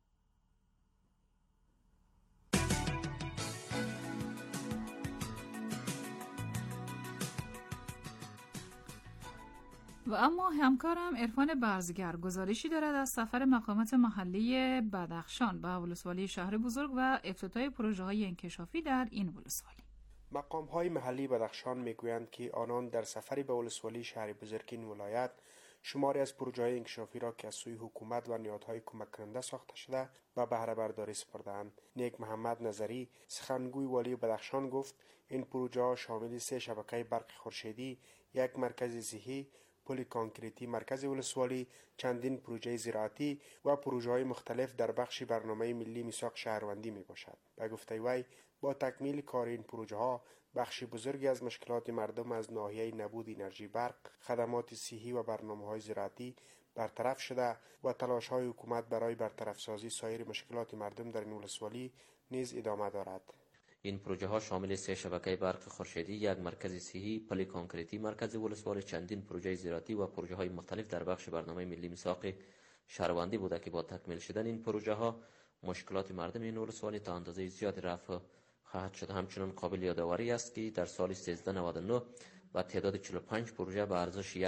و اما همکارم عرفان برزگر گزارشی دارد از سفر مقامات محلی بدخشان به ولسوالی شهر بزرگ و افتتاح پروژه‌های انکشافی در این ولسوالی. مقام‌های محلی بدخشان میگویند که آنان در سفری به ولسوالی شهر بزرگ این ولایت شماری از پروژه‌های انکشافی را که از سوی حکومت و نهادهای کمک کننده ساخته شده و بهره برداری سپرده‌اند. نیک محمد نظری سخنگوی والی بدخشان گفت این پروژه‌ها شامل 3 شبکه برق خورشیدی، 1 مرکز صحی، پل کانکریتی مرکز ولسوالی، چندین پروژه زراعتی و پروژه‌های مختلف در بخش برنامه ملی میثاق شهروندی میباشد. به گفته وی با تکمیل کار این پروژه‌ها بخشی بزرگی از مشکلات مردم از ناحیه نبود انرژی برق، خدمات صحی و برنامه‌های زراعتی برطرف شده و تلاش‌های حکومت برای برطرف سازی سایر مشکلات مردم در این ولسوالی نیز ادامه دارد. این پروژه ها شامل 3 شبکه برق خورشیدی، 1 مرکز صحی، پل کانکریتی مرکز ولسوالی، چندین پروژه زراعتی و پروژه های مختلف در بخش برنامه ملی میثاق شهروندی بوده که با تکمیل شدن این پروژه ها مشکلات مردم این ولسوالی تا اندازه زیادی رفع خواهد شد. همچنین قابل یادآوری است که در سال 1399 با تعداد 45 پروژه به ارزش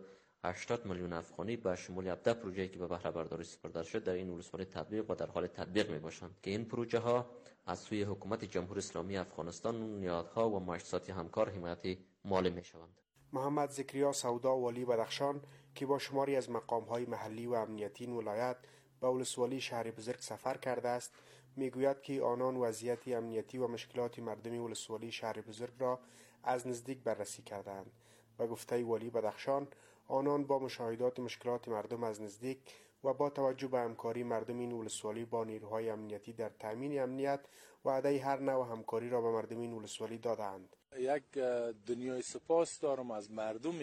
180 میلیون افغانی به شمول 17 پروژه‌ای که به بهره برداری سپرده شد در این ولسوالی تطبیق و در حال تطبیق میباشند که این پروژه ها از سوی حکومت جمهوری اسلامی افغانستان و نهادها و مؤسسات همکار حمایت مالی میشوند. محمد زکریا سودا والی بدخشان که با شماری از مقام‌های محلی و امنیتی این ولایت به ولسوالی شهر بزرگ سفر کرده است، میگوید که آنان وضعیت امنیتی و مشکلات مردم ولسوالی شهر بزرگ را از نزدیک بررسی کردند. به گفته والی بدخشان آنان با مشاهدات مشکلات مردم از نزدیک و با توجه به همکاری مردم این ولسوالی با نیروهای امنیتی در تامین امنیت وعده هر نوع همکاری را به مردم این ولسوالی دادند. یک دنیای سپاس دارم از مردم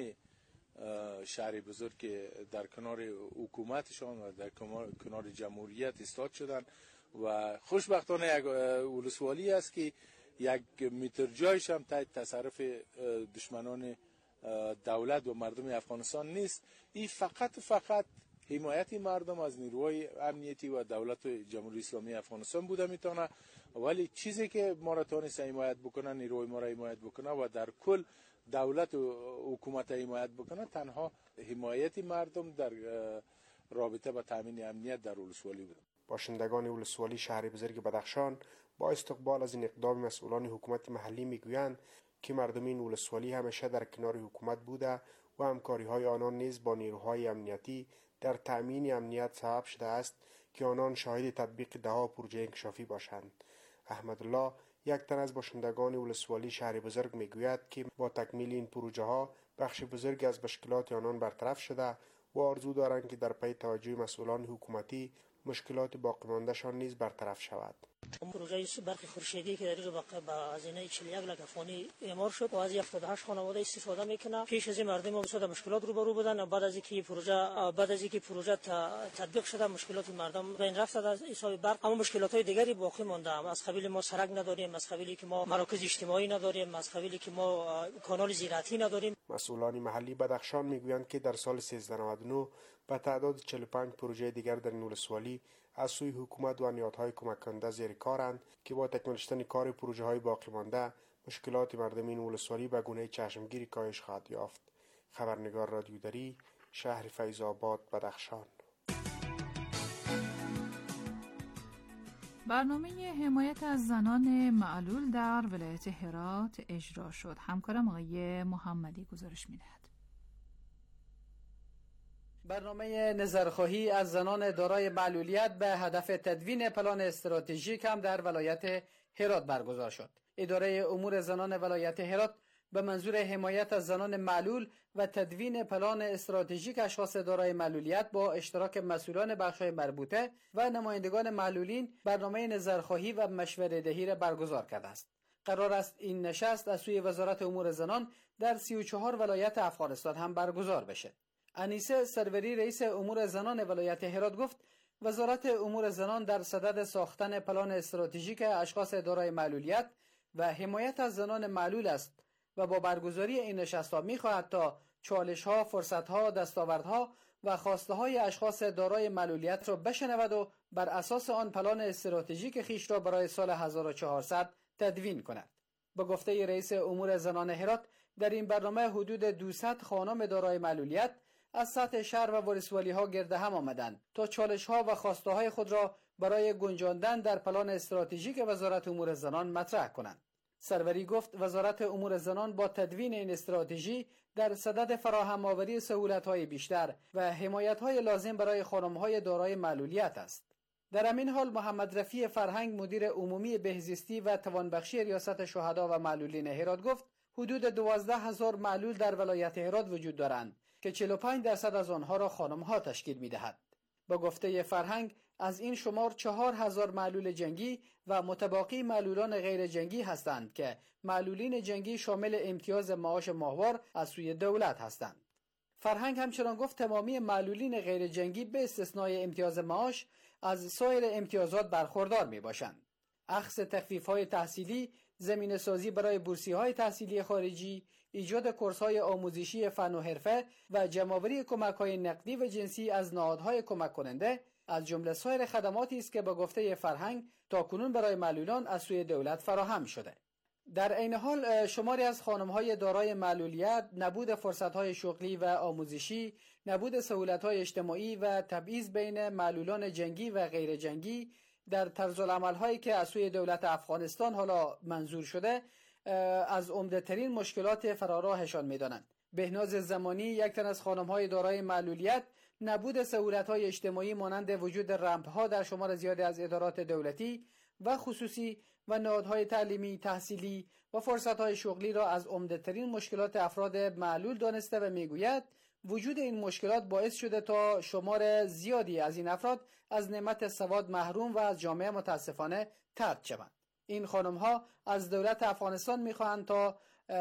شهر بزرگ که در کنار حکومتشان و در کنار جمهوریت ایستاد شدند و خوشبختانه یک ولسوالی است که یک متر جایش هم تحت تصرف دشمنان دولت و مردم افغانستان نیست. این فقط حمایت مردم از نیروهای امنیتی و دولت جمهوری اسلامی افغانستان بوده میتونه، ولی چیزی که ما را تونست حمایت بکنه، نیروهای ما را حمایت بکنه و در کل دولت و حکومت حمایت بکنه، تنها حمایت مردم در رابطه با تامین امنیت در ولسوالی بود. باشندگان ولسوالی شهر بزرگ بدخشان با استقبال از این اقدام مسئولان حکومت محلی میگویند که مردم این ولسوالی همیشه در کنار حکومت بوده و همکاری‌های آنان نیز با نیروهای امنیتی در تأمین امنیت سبب شده است که آنان شاهد تطبیق ده‌ها پروژه انکشافی باشند. احمدالله یک تن از باشندگان ولسوالی شهر بزرگ میگوید که با تکمیل این پروژه ها بخش بزرگی از مشکلات آنان برطرف شده و آرزو دارند که در پی توجه مسئولان حکومتی مشکلات باقی مانده‌شان نیز برطرف شود. پروژه برق خورشیدی که در اینجا با هزینه 41 لک افغانی اعمار شد و از 78 خانواده استفاده میکنه. پیش از این مردم بسیار مشکلات روبرو بودن و بعد از اینکه پروژه تطبیق شده مشکلات مردم بین رفت از حساب برق، اما مشکلات دیگری باقی مانده. از قبیل ما سرک نداریم، از قبیلی که ما مراکز اجتماعی نداریم، از قبیلی که ما کانال زراعتی نداریم. مسئولان محلی بدخشان میگویند که در سال 1399 به تعداد 45 پروژه دیگر در ولسوالی از سوی حکومت و نهادهای کمک کننده زیر کارند که با تکمیل شدن کار پروژه های باقی مانده مشکلات مردم این ولسوالی به گونه چشمگیری کاهش خواهد یافت. خبرنگار رادیو دری، شهر فیض آباد، بدخشان. برنامه حمایت از زنان معلول در ولایت هرات اجرا شد. همکارم آقای محمدی گزارش می‌دهد. برنامه نظرخواهی از زنان دارای معلولیت به هدف تدوین پلان استراتژیک هم در ولایت هرات برگزار شد. اداره امور زنان ولایت هرات به منظور حمایت از زنان معلول و تدوین پلان استراتژیک اشخاص دارای معلولیت با اشتراک مسئولان بخش‌های مربوطه و نمایندگان معلولین برنامه نظرخواهی و مشورت دهی را برگزار کرده است. قرار است این نشست از سوی وزارت امور زنان در 34 ولایت افغانستان هم برگزار بشه. انیسه سروری رئیس امور زنان ولایت هرات گفت وزارت امور زنان در صدد ساختن پلان استراتژیک اشخاص دارای معلولیت و حمایت از زنان معلول است و با برگزاری این نشست‌ها می‌خواهد تا چالش‌ها، فرصت‌ها، دستاوردها و خواسته‌های اشخاص دارای معلولیت را بشنود و بر اساس آن پلان استراتژیک خیش را برای سال 1400 تدوین کند. به گفته رئیس امور زنان هرات در این برنامه حدود 200 خانم دارای معلولیت از سطح شهر و ولسوالی‌ها گرد هم آمدند تا چالش‌ها و خواسته‌های خود را برای گنجاندن در پلان استراتژیک وزارت امور زنان مطرح کنند. سروری گفت وزارت امور زنان با تدوین این استراتژی در صدد فراهم آوری سهولت‌های بیشتر و حمایت‌های لازم برای خانم‌های دارای معلولیت است. در همین حال محمد رفیع فرهنگ مدیر عمومی بهزیستی و توانبخشی ریاست شهدا و معلولین هرات گفت حدود 12,000 معلول در ولایت هرات وجود دارند که 45% از آنها را خانم‌ها تشکیل می‌دهد. با گفته فرهنگ از این شمار 4,000 معلول جنگی و متباقی معلولان غیر جنگی هستند که معلولین جنگی شامل امتیاز معاش ماهوار از سوی دولت هستند. فرهنگ همچنان گفت تمامی معلولین غیر جنگی به استثنای امتیاز معاش از سایر امتیازات برخوردار می باشند. اخذ تخفیف‌های تحصیلی، زمینه سازی برای بورسی‌های تحصیلی خارجی، ایجاد کورس‌های آموزشی فن و حرفه و جمع‌آوری کمک‌های نقدی و جنسی از نهادهای کمک کننده از جمله سایر خدماتی است که با گفته فرهنگ تاکنون برای معلولان از سوی دولت فراهم شده. در عین حال شماری از خانم‌های دارای معلولیت نبود فرصت‌های شغلی و آموزشی، نبود سهولت‌های اجتماعی و تبعیض بین معلولان جنگی و غیر جنگی در طرزالعمل‌هایی که از سوی دولت افغانستان حالا منظور شده از عمده‌ترین مشکلات فراراهشان می‌دانند. بهناز زمانی یک تن از خانم‌های دارای معلولیت نبود سهولت‌های اجتماعی مانند وجود رمپ‌ها در شمار زیادی از ادارات دولتی و خصوصی و نهادهای تعلیمی، تحصیلی و فرصت‌های شغلی را از عمده‌ترین مشکلات افراد معلول دانسته و می‌گوید وجود این مشکلات باعث شده تا شمار زیادی از این افراد از نعمت سواد محروم و از جامعه متاسفانه طرد شوند. این خانم‌ها از دولت افغانستان می‌خواهند تا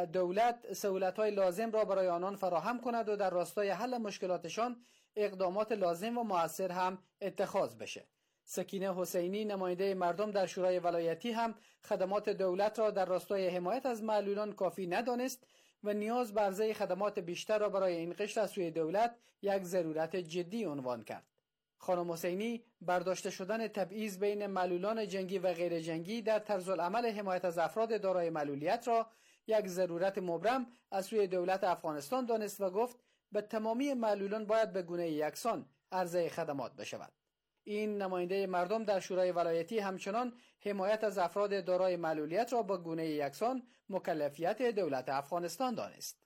دولت سهولت‌های لازم را برای آنان فراهم کند و در راستای حل مشکلاتشان اقدامات لازم و مؤثر هم اتخاذ بشه. سکینه حسینی نماینده مردم در شورای ولایتی هم خدمات دولت را در راستای حمایت از معلولان کافی ندانست و نیاز بر عرضه خدمات بیشتر را برای این قشر از سوی دولت یک ضرورت جدی عنوان کرد. خانم حسینی برداشته شدن تبعیض بین معلولان جنگی و غیر جنگی در طرزالعمل حمایت از افراد دارای معلولیت را یک ضرورت مبرم از سوی دولت افغانستان دانست و گفت به تمامی معلولان باید به گونه یکسان عرضه خدمات بشود. این نماینده مردم در شورای ولایتی همچنان حمایت از افراد دارای معلولیت را با گونه یکسان مکلفیت دولت افغانستان دانست.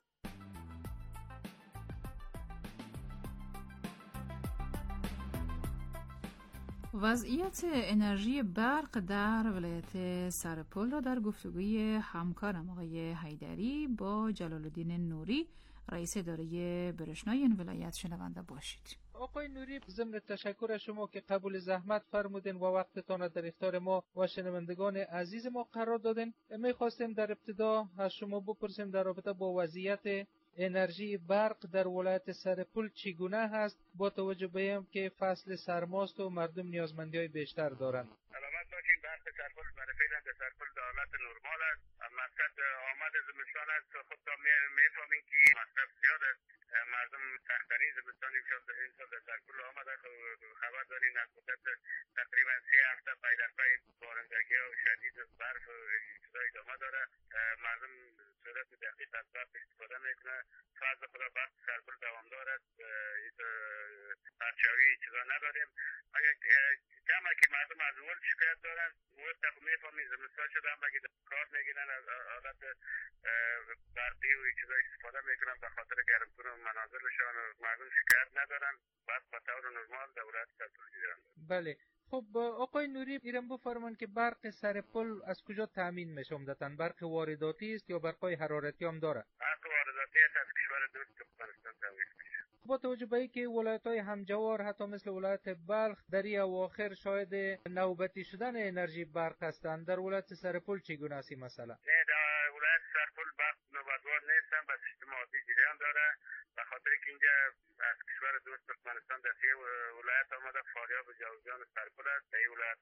وضعیت انرژی برق در ولایت سرپل را در گفتگوی همکارم آقای حیدری با جلال الدین نوری رئیس اداره برشنای این ولایت شنونده باشید. آقای نوری، ضمن تشکر شما که قبول زحمت فرمودین و وقتتان در اختیار ما و شنوندگان عزیز ما قرار دادین، میخواستیم در ابتدا از شما بپرسیم در رابطه با وضعیت انرژی برق در ولایت سرپل چگونه هست با توجه به اینکه فصل سرماست و مردم نیازمندی‌های بیشتر دارند. سلامت باشین. برق سرپل برای فعلا در سرپل در حالت نرمال است. مقصد آمد زمستان است. خود میفهمین که مصرف زیاد است. مردم سخت‌ترین زمستان این سال در سرپل آمده. خبر دارین از مدت تقریبا 3 هفته پی در پی بارندگی و شدید برف و چیزای ادامه داره. مردم صورت دقیق از برق استفاده میکنه. فضل خدا برق سرپل دوامدار است. پرچاوی چیزا نداریم. اگر کمه که مردم از ورد شکایت دارن، ورد میفهمین زمستان استاد شدم بگید کار میگیرن از حالت برقی و چیزای استفاده میکنن به خاطر گرم کنن منازلشان و مردم شکایت ندارن بعد به طور نرمال دولت سرپل گیرن. بله. خب آقای نوری ایران بفرمان که برق سر پل از کجا تامین میشه؟ عمدتاً برق وارداتی است یا برقای حرارتی هم داره؟ برق وارداتی است از کشور دوست ترکمنستان تامین میشه. با توجه به اینکه ولایت‌های همجوار حتی مثل ولایت بلخ در این اواخر شاید نوبتی شدن انرژی برق هستند، در ولایت سرپل چگونه است مثلا؟ نه در ولایت سرپل برق نوبتوار نیستن، به سیستم عادی جریان داره، به خاطر که اینجا از کشور دوست ترکمنستان در این ولایت آمده فاریاب جوزجان سرپل است. در این ولایت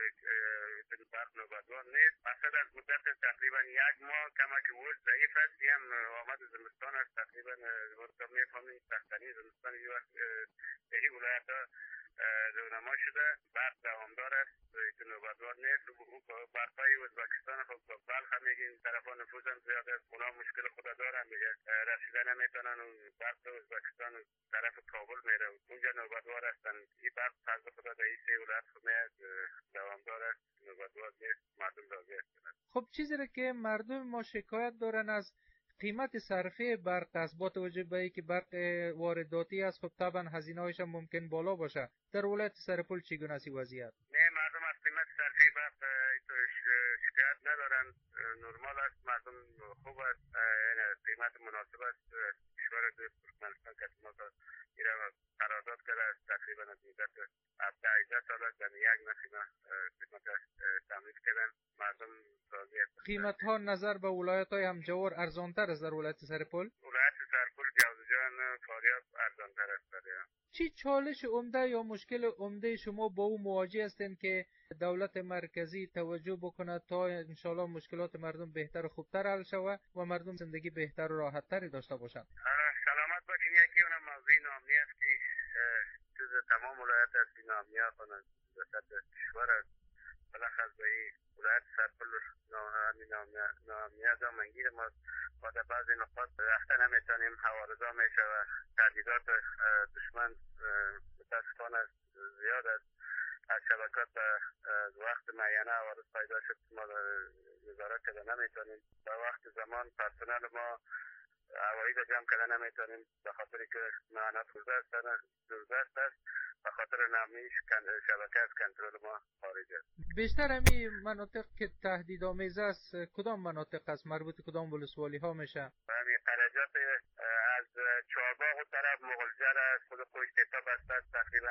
برق نوبتوار نیست. مقصد از مدت تقریبا یک ماه کمک ولت ضعیف است. هم آمد زمستان است، تقریبا ورتا میفهمیم سختنی زمستان این وقت در این ولایت رونما شده. برق دوامدار است که نوبتوار نیست. برقای ازبکستان خب بلخ هم میگه این طرفا نفوذ هم زیاده، اونا مشکل خود دارن، میگه رسیده نمیتونن و برق ازبکستان طرف کابل میره، اونجا نوبتوار هستن. این برق فرض خدا در این سه ولایت خود میاد دوامدار است، نوبتوار نیست، مردم راضی هستند. خب چیزی را که مردم ما شکایت دارن از قیمت صرفه برق است، با توجه به اینکه برق وارداتی است، خب طبعا هزینه‌هاش هم ممکن بالا باشه. در ولایت سرپل چگونه است وضعیت؟ نه مردم از قیمت صرفه برق شکایت ندارن، نرمال است، مردم خوب است، قیمت مناسب است. کشور دوست ترکمنستان که ما ایران قرارداد کرده است تقریبا از مدت 17-18 سال است، در یک نخیمه قیمت تامین کردن، مردم راضی هستند. قیمت ها نظر به ولایت های همجوار ارزانتر است در ولایت سرپل؟ ولایت سرپل جوزجان فاریاب ارزانتر است. چی چالش عمده یا مشکل عمده شما با او مواجه هستند که دولت مرکزی توجه بکنه تا انشالله مشکلات مردم بهتر و خوبتر حل شود و مردم زندگی بهتر و راحت تری داشته باشند؟ سلامت باشین. یکی اونم موضوع ناامنی است که چیز تمام ولایت است که ناامنی کنند در سطح کشور است. بالاخره به این ولایت سرپل ناامنی دامنگیر ما در بعضی نقاط رفته نمیتونیم، حوارضا میشه و تهدیدات دشمن متاسفانه زیاد است. از شبکات به وقت معینه حوارض پیدا شد ما نظارت کرده نمیتونیم. به وقت زمان پرسنل ما هوایی را جمع کرده نمیتونیم به خاطر که معنا دوردست است، به خاطر ناامنیش شبکه از کنترل ما خارج است. بیشتر همین مناطق که تهدیدآمیز است کدام مناطق است؟ مربوط کدام ولسوالی ها میشه؟ همین قرجات از چهارباغ و طرف مغلجر است، خود خوشتیتا بسته است، تقریبا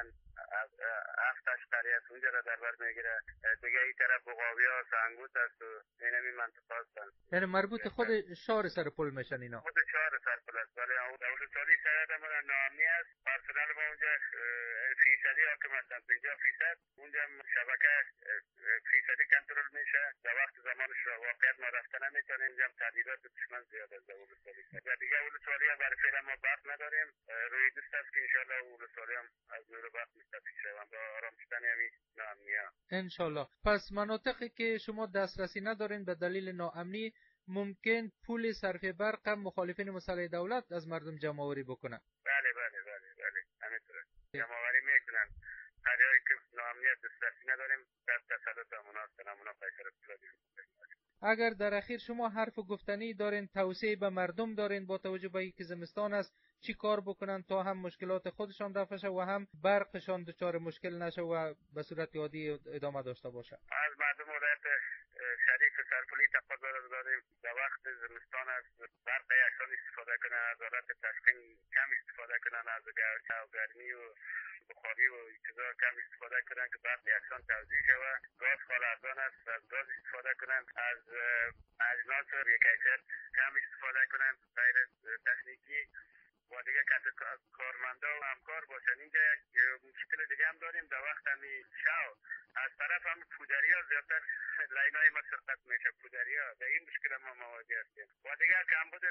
7-8 قریه است، اونجا را در بر میگیره. دیگه این طرف بغاویا سنگوت است و این همین منطقه هستند. یعنی مربوط خود شهر سرپل میشن اینا؟ خود شهر سرپل است. ولی ولسوالی سرحد ما ناامنی است. پرسنل ما اونجا فیصدی حاکم هستند، 50%. اونجا شبکه فیصدی کنترل میشه. در وقت زمانش را واقعیت ما رفته نمیتونیم. اینجا تهدیدات دشمن زیاد است در ولسوالی. و دیگه ولسوالی ها برای فعلا ما برق نداریم. روی دست است که انشالله ولسوالی هم از نور برق مستفید شوند با آرام شدن همین ناامنی ها. انشالله. پس مناطقی که شما دسترسی ندارین به دلیل ناامنی ممکن پول صرف برق هم مخالفین مسئله دولت از مردم جمع‌آوری بکنن. بله همینطوره. جمع‌آوری میکنن. قریه‌ای که ناامنیت دسترسی نداریم در تسلط امونا پیکر پول. اگر در اخیر شما حرف گفتنی دارین، توصیه به مردم دارین با توجه به اینکه زمستان است چی کار بکنن تا هم مشکلات خودشان رفع شه و هم برقشان دچار مشکل نشه و به صورت عادی ادامه داشته باشه؟ از مردم ولایت شریف سرپلی تقاضا داریم در وقت زمستان است برق یکسان استفاده کنن، از حالت تسخین کم استفاده کنن، از گرمی و بخاری و چیزا کم استفاده کنن که برق یکسان توزیع شود. گاز خال ارزان است، از گاز استفاده کنن، از اجناس ریکیشر کم استفاده کنن غیر تکنیکی و دیگه کارمندا و همکار باشن. اینجا یک مشکل دیگه هم داریم در وقت همی شو از طرف هم پودریا زیادتر لینای ما سرقت میشه. پودریا در این مشکل ما مواجه هستیم و دیگه کمبود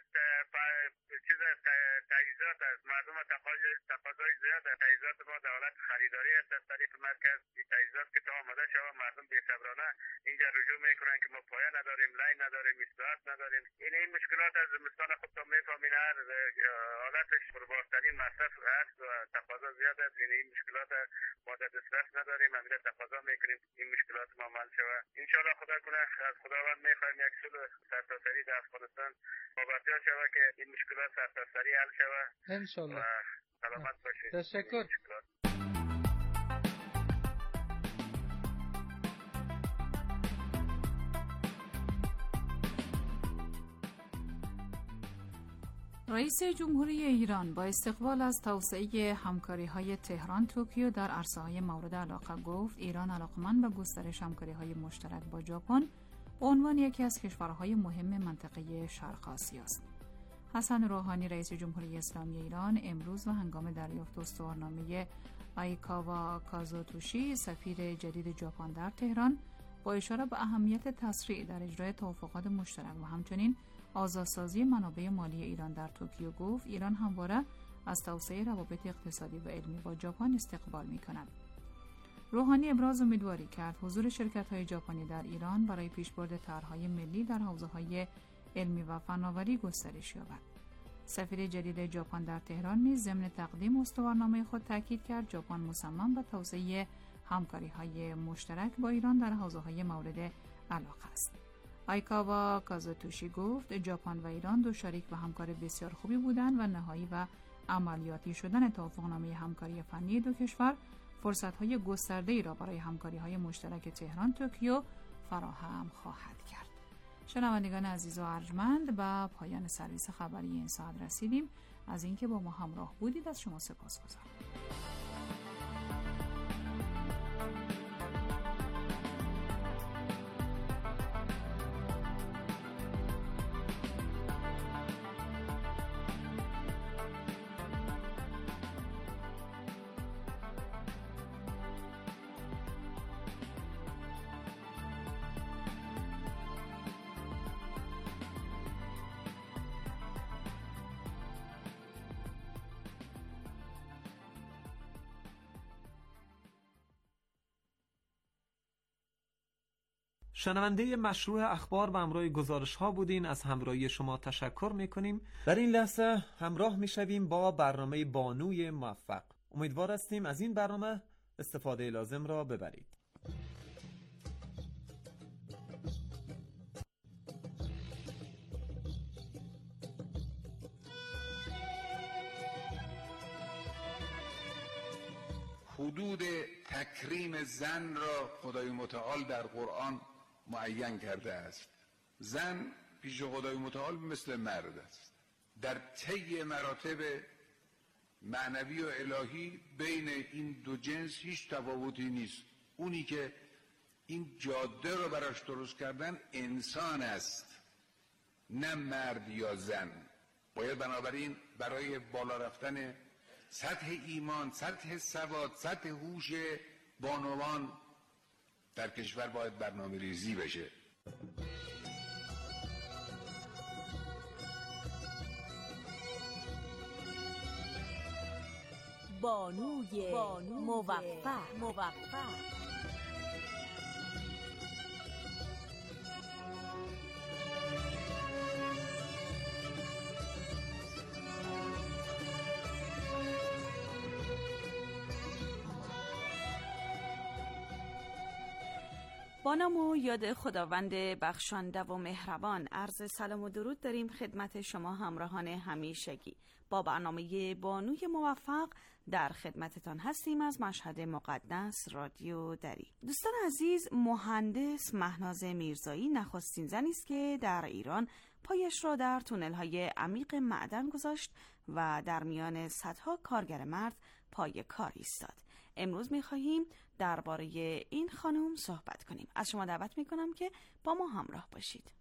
تجهیزات از مردم تقاضای زیاد است. تجهیزات ما در حالت خریداری است از طریق مرکز. این تجهیزات که تا آماده شود مردم بی‌صبرانه اینجا رجوع میکنن که ما پایان نداریم، لاین نداریم، استراحت نداریم. این مشکلات از زمستان خودتون میفهمین، هر حالتش پربارترین مصرف هست و تقاضا زیاد است. این مشکلات ما در دسترس نداریم، همین تقاضا میکنیم این مشکلات ما حل شود. ان شاء الله خدا کنه از خداوند میخوایم یک صلح سرتاسری در افغانستان بابتیا شود که این مشکلات سرتاسری حل شود ان شاء الله. سلامت باشید. تشکر. رئیس جمهوری ایران با استقبال از توسعه همکاری‌های تهران توکیو در عرصه‌های مورد علاقه گفت ایران علاقمند به گسترش همکاری‌های مشترک با ژاپن به عنوان یکی از کشورهای مهم منطقه شرق آسیا است. حسن روحانی رئیس جمهوری اسلامی ایران امروز و هنگام دریافت استوارنامه آیکاوا کازوتوشی سفیر جدید ژاپن در تهران با اشاره به اهمیت تسریع در اجرای توافقات مشترک و همچنین آزادسازی منابع مالی ایران در توکیو گفت ایران همواره از توسعه روابط اقتصادی و علمی با ژاپن استقبال می‌کند. روحانی ابراز امیدواری کرد حضور شرکت‌های ژاپنی در ایران برای پیشبرد طرح‌های ملی در حوزه‌های علمی و فناوری گسترش یابد. سفیر جدید ژاپن در تهران نیز ضمن تقدیم استوارنامه خود تاکید کرد ژاپن مصمم به توسعه همکاری‌های مشترک با ایران در حوزه‌های مورد علاقه است. آیکاوا کازوتوشی گفت ژاپن و ایران دو شریک و همکار بسیار خوبی بودند و نهایی و عملیاتی شدن توافقنامه همکاری فنی دو کشور فرصت‌های گسترده‌ای را برای همکاری‌های مشترک تهران توکیو فراهم خواهد کرد. شنوندگان عزیز و ارجمند، به پایان سرویس خبری این ساعت رسیدیم. از اینکه با ما همراه بودید از شما سپاسگزارم. شنونده مشروع اخبار به همراه گزارش ها بودین. از همراهی شما تشکر میکنیم. در این لحظه همراه میشویم با برنامه بانوی موفق. امیدوار هستیم از این برنامه استفاده لازم را ببرید. حدود تکریم زن را خدای متعال در قرآن معین کرده است. زن پیش خدای متعال مثل مرد است. در طی مراتب معنوی و الهی بین این دو جنس هیچ تفاوتی نیست. اونی که این جاده رو براش درست کردن انسان است، نه مرد یا زن. باید بنابراین برای بالا رفتن سطح ایمان، سطح سواد، سطح هوش بانوان در کشور باید برنامه ریزی بشه. بانوی موفق. با نام و یاد خداوند بخشنده و مهربان، عرض سلام و درود داریم خدمت شما همراهان همیشگی. با برنامه بانوی موفق در خدمتتان هستیم از مشهد مقدس رادیو دری. دوستان عزیز، مهندس مهناز میرزایی نخستین زنی است که در ایران پایش را در تونل‌های عمیق معدن گذاشت و در میان صدها کارگر مرد پای کار ایستاد. امروز می‌خواهیم درباره این خانم صحبت کنیم. از شما دعوت می‌کنم که با ما همراه باشید.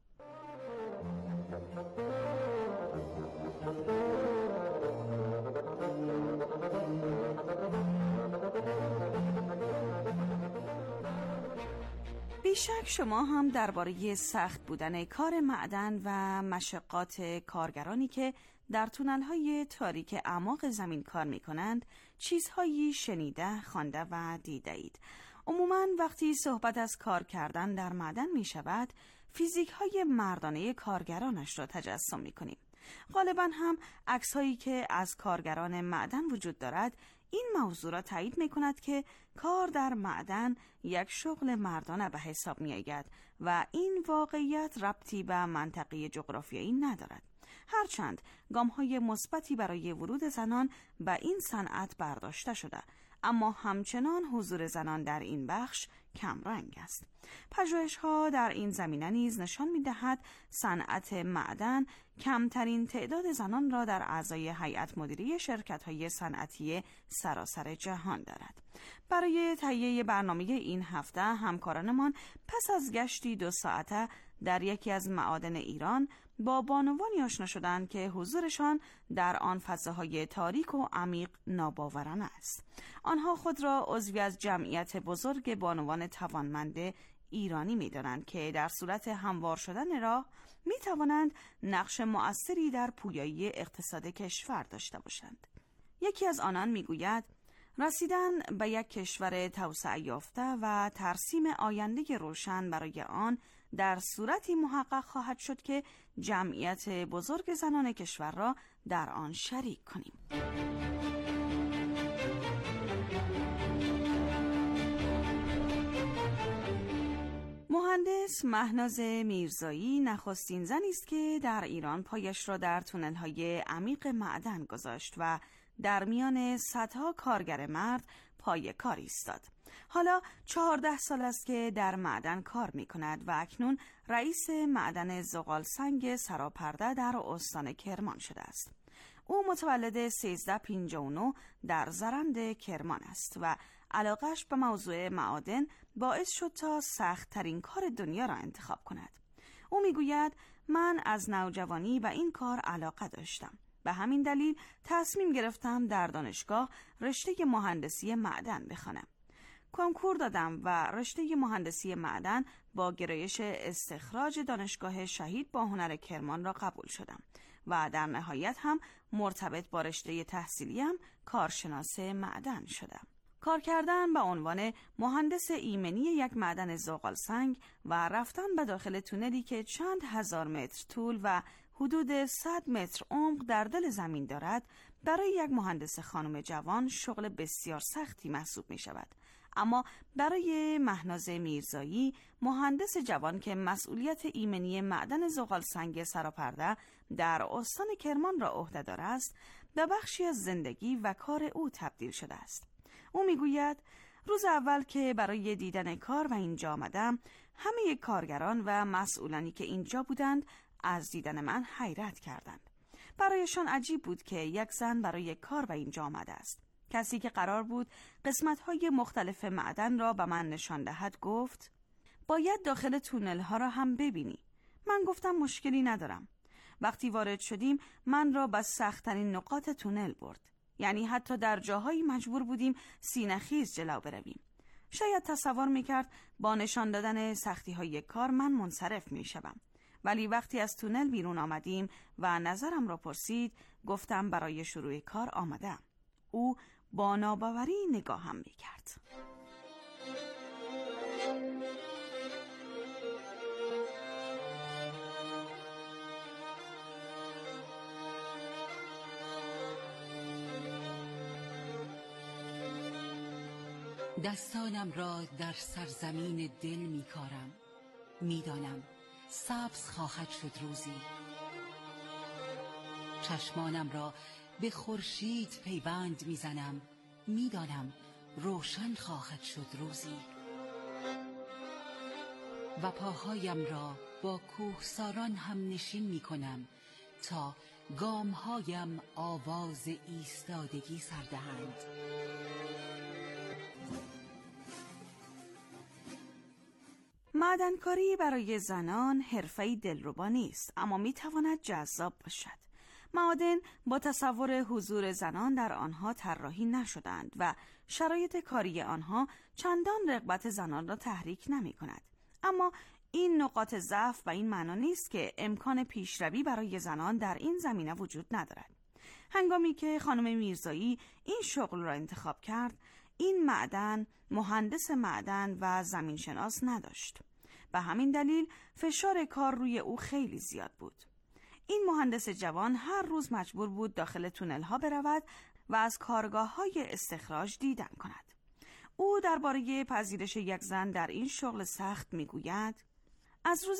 بیشک شما هم درباره سخت بودن کار معدن و مشقات کارگرانی که در تونل‌های تاریک اعماق زمین کار می‌کنند چیزهایی شنیده، خوانده و دیده اید. عموماً وقتی صحبت از کار کردن در معدن می شود، فیزیک های مردانه کارگرانش را تجسم می کنیم. غالباً هم عکس هایی که از کارگران معدن وجود دارد این موضوع را تایید می کند که کار در معدن یک شغل مردانه به حساب می آید و این واقعیت ربطی به منطقه جغرافیایی ندارد. هرچند گام‌های مثبتی برای ورود زنان به این صنعت برداشته شده، اما همچنان حضور زنان در این بخش کمرنگ است. پژوهش‌ها در این زمینه نیز نشان می‌دهد صنعت معدن کمترین تعداد زنان را در اعضای هیئت مدیره شرکت‌های صنعتی سراسر جهان دارد. برای تهیه برنامه این هفته همکارانمان پس از گشتی 2 ساعته در یکی از معادن ایران با بانوانی آشنا شدند که حضورشان در آن فضاهای تاریک و عمیق ناباورانه است. آنها خود را عضوی از جمعیت بزرگ بانوان توانمند ایرانی می‌دانند که در صورت هموار شدن راه می‌توانند نقش مؤثری در پویایی اقتصاد کشور داشته باشند. یکی از آنان می‌گوید رسیدن به یک کشور توسعه یافته و ترسیم آینده روشن برای آن در صورتی محقق خواهد شد که جمعیت بزرگ زنان کشور را در آن شریک کنیم. مهندس مهناز میرزایی نخستین زنی است که در ایران پایش را در تونل‌های عمیق معدن گذاشت و در میان صدها کارگر مرد پای کار ایستاد. حالا 14 سال است که در معدن کار می کند و اکنون رئیس معدن زغالسنگ سراپرده در استان کرمان شده است. او متولد 1359 در زرند کرمان است و علاقش به موضوع معادن باعث شد تا سخت ترین کار دنیا را انتخاب کند. او می گوید من از نوجوانی به این کار علاقه داشتم. به همین دلیل تصمیم گرفتم در دانشگاه رشته مهندسی معدن بخوانم. کنکور دادم و رشته مهندسی معدن با گرایش استخراج دانشگاه شهید با هنر کرمان را قبول شدم و در نهایت هم مرتبط با رشته تحصیلیم کارشناس معدن شدم. کار کردن به عنوان مهندس ایمنی یک معدن زغالسنگ و رفتن به داخل تونلی که چند هزار متر طول و حدود 100 متر عمق در دل زمین دارد برای یک مهندس خانم جوان شغل بسیار سختی محسوب می شود. اما برای مهناز میرزایی مهندس جوان که مسئولیت ایمنی معدن زغالسنگ سراپرده در استان کرمان را عهده‌دار است به بخشی از زندگی و کار او تبدیل شده است. او میگوید روز اول که برای دیدن کار و اینجا آمدم همه کارگران و مسئولانی که اینجا بودند از دیدن من حیرت کردند. برایشان عجیب بود که یک زن برای کار و اینجا آمده است. کسی که قرار بود قسمت‌های مختلف معدن را به من نشان دهد گفت باید داخل تونل ها را هم ببینی. من گفتم مشکلی ندارم. وقتی وارد شدیم من را به سخت‌ترین نقاط تونل برد. یعنی حتی در جاهایی مجبور بودیم سینه‌خیز جلو برویم. شاید تصور می‌کرد با نشان دادن سختی‌های کار من منصرف می‌شوم. ولی وقتی از تونل بیرون آمدیم و نظرم را پرسید گفتم برای شروع کار آمدم. او با ناباوری نگاهم می‌کرد. دستانم را در سرزمین دل می کارم. می دانم سبز خواهد شد روزی. چشمانم را به خورشید پیوند می زنم. می دانم روشن خواهد شد روزی. و پاهایم را با کوهساران هم نشین می کنم تا گامهایم آواز ایستادگی سر دهند. معدنکاری برای زنان حرفه‌ای دلربا نیست، اما میتواند جذاب باشد. معادن با تصور حضور زنان در آنها طراحی نشدند و شرایط کاری آنها چندان رغبت زنان را تحریک نمی کند. اما این نقاط ضعف و این معنا نیست که امکان پیشروی برای زنان در این زمینه وجود ندارد. هنگامی که خانم میرزایی این شغل را انتخاب کرد، این معدن مهندس معدن و زمینشناس نداشت. به همین دلیل فشار کار روی او خیلی زیاد بود. این مهندس جوان هر روز مجبور بود داخل تونل ها برود و از کارگاه های استخراج دیدن کند. او درباره پذیرش یک زن در این شغل سخت میگوید: از روز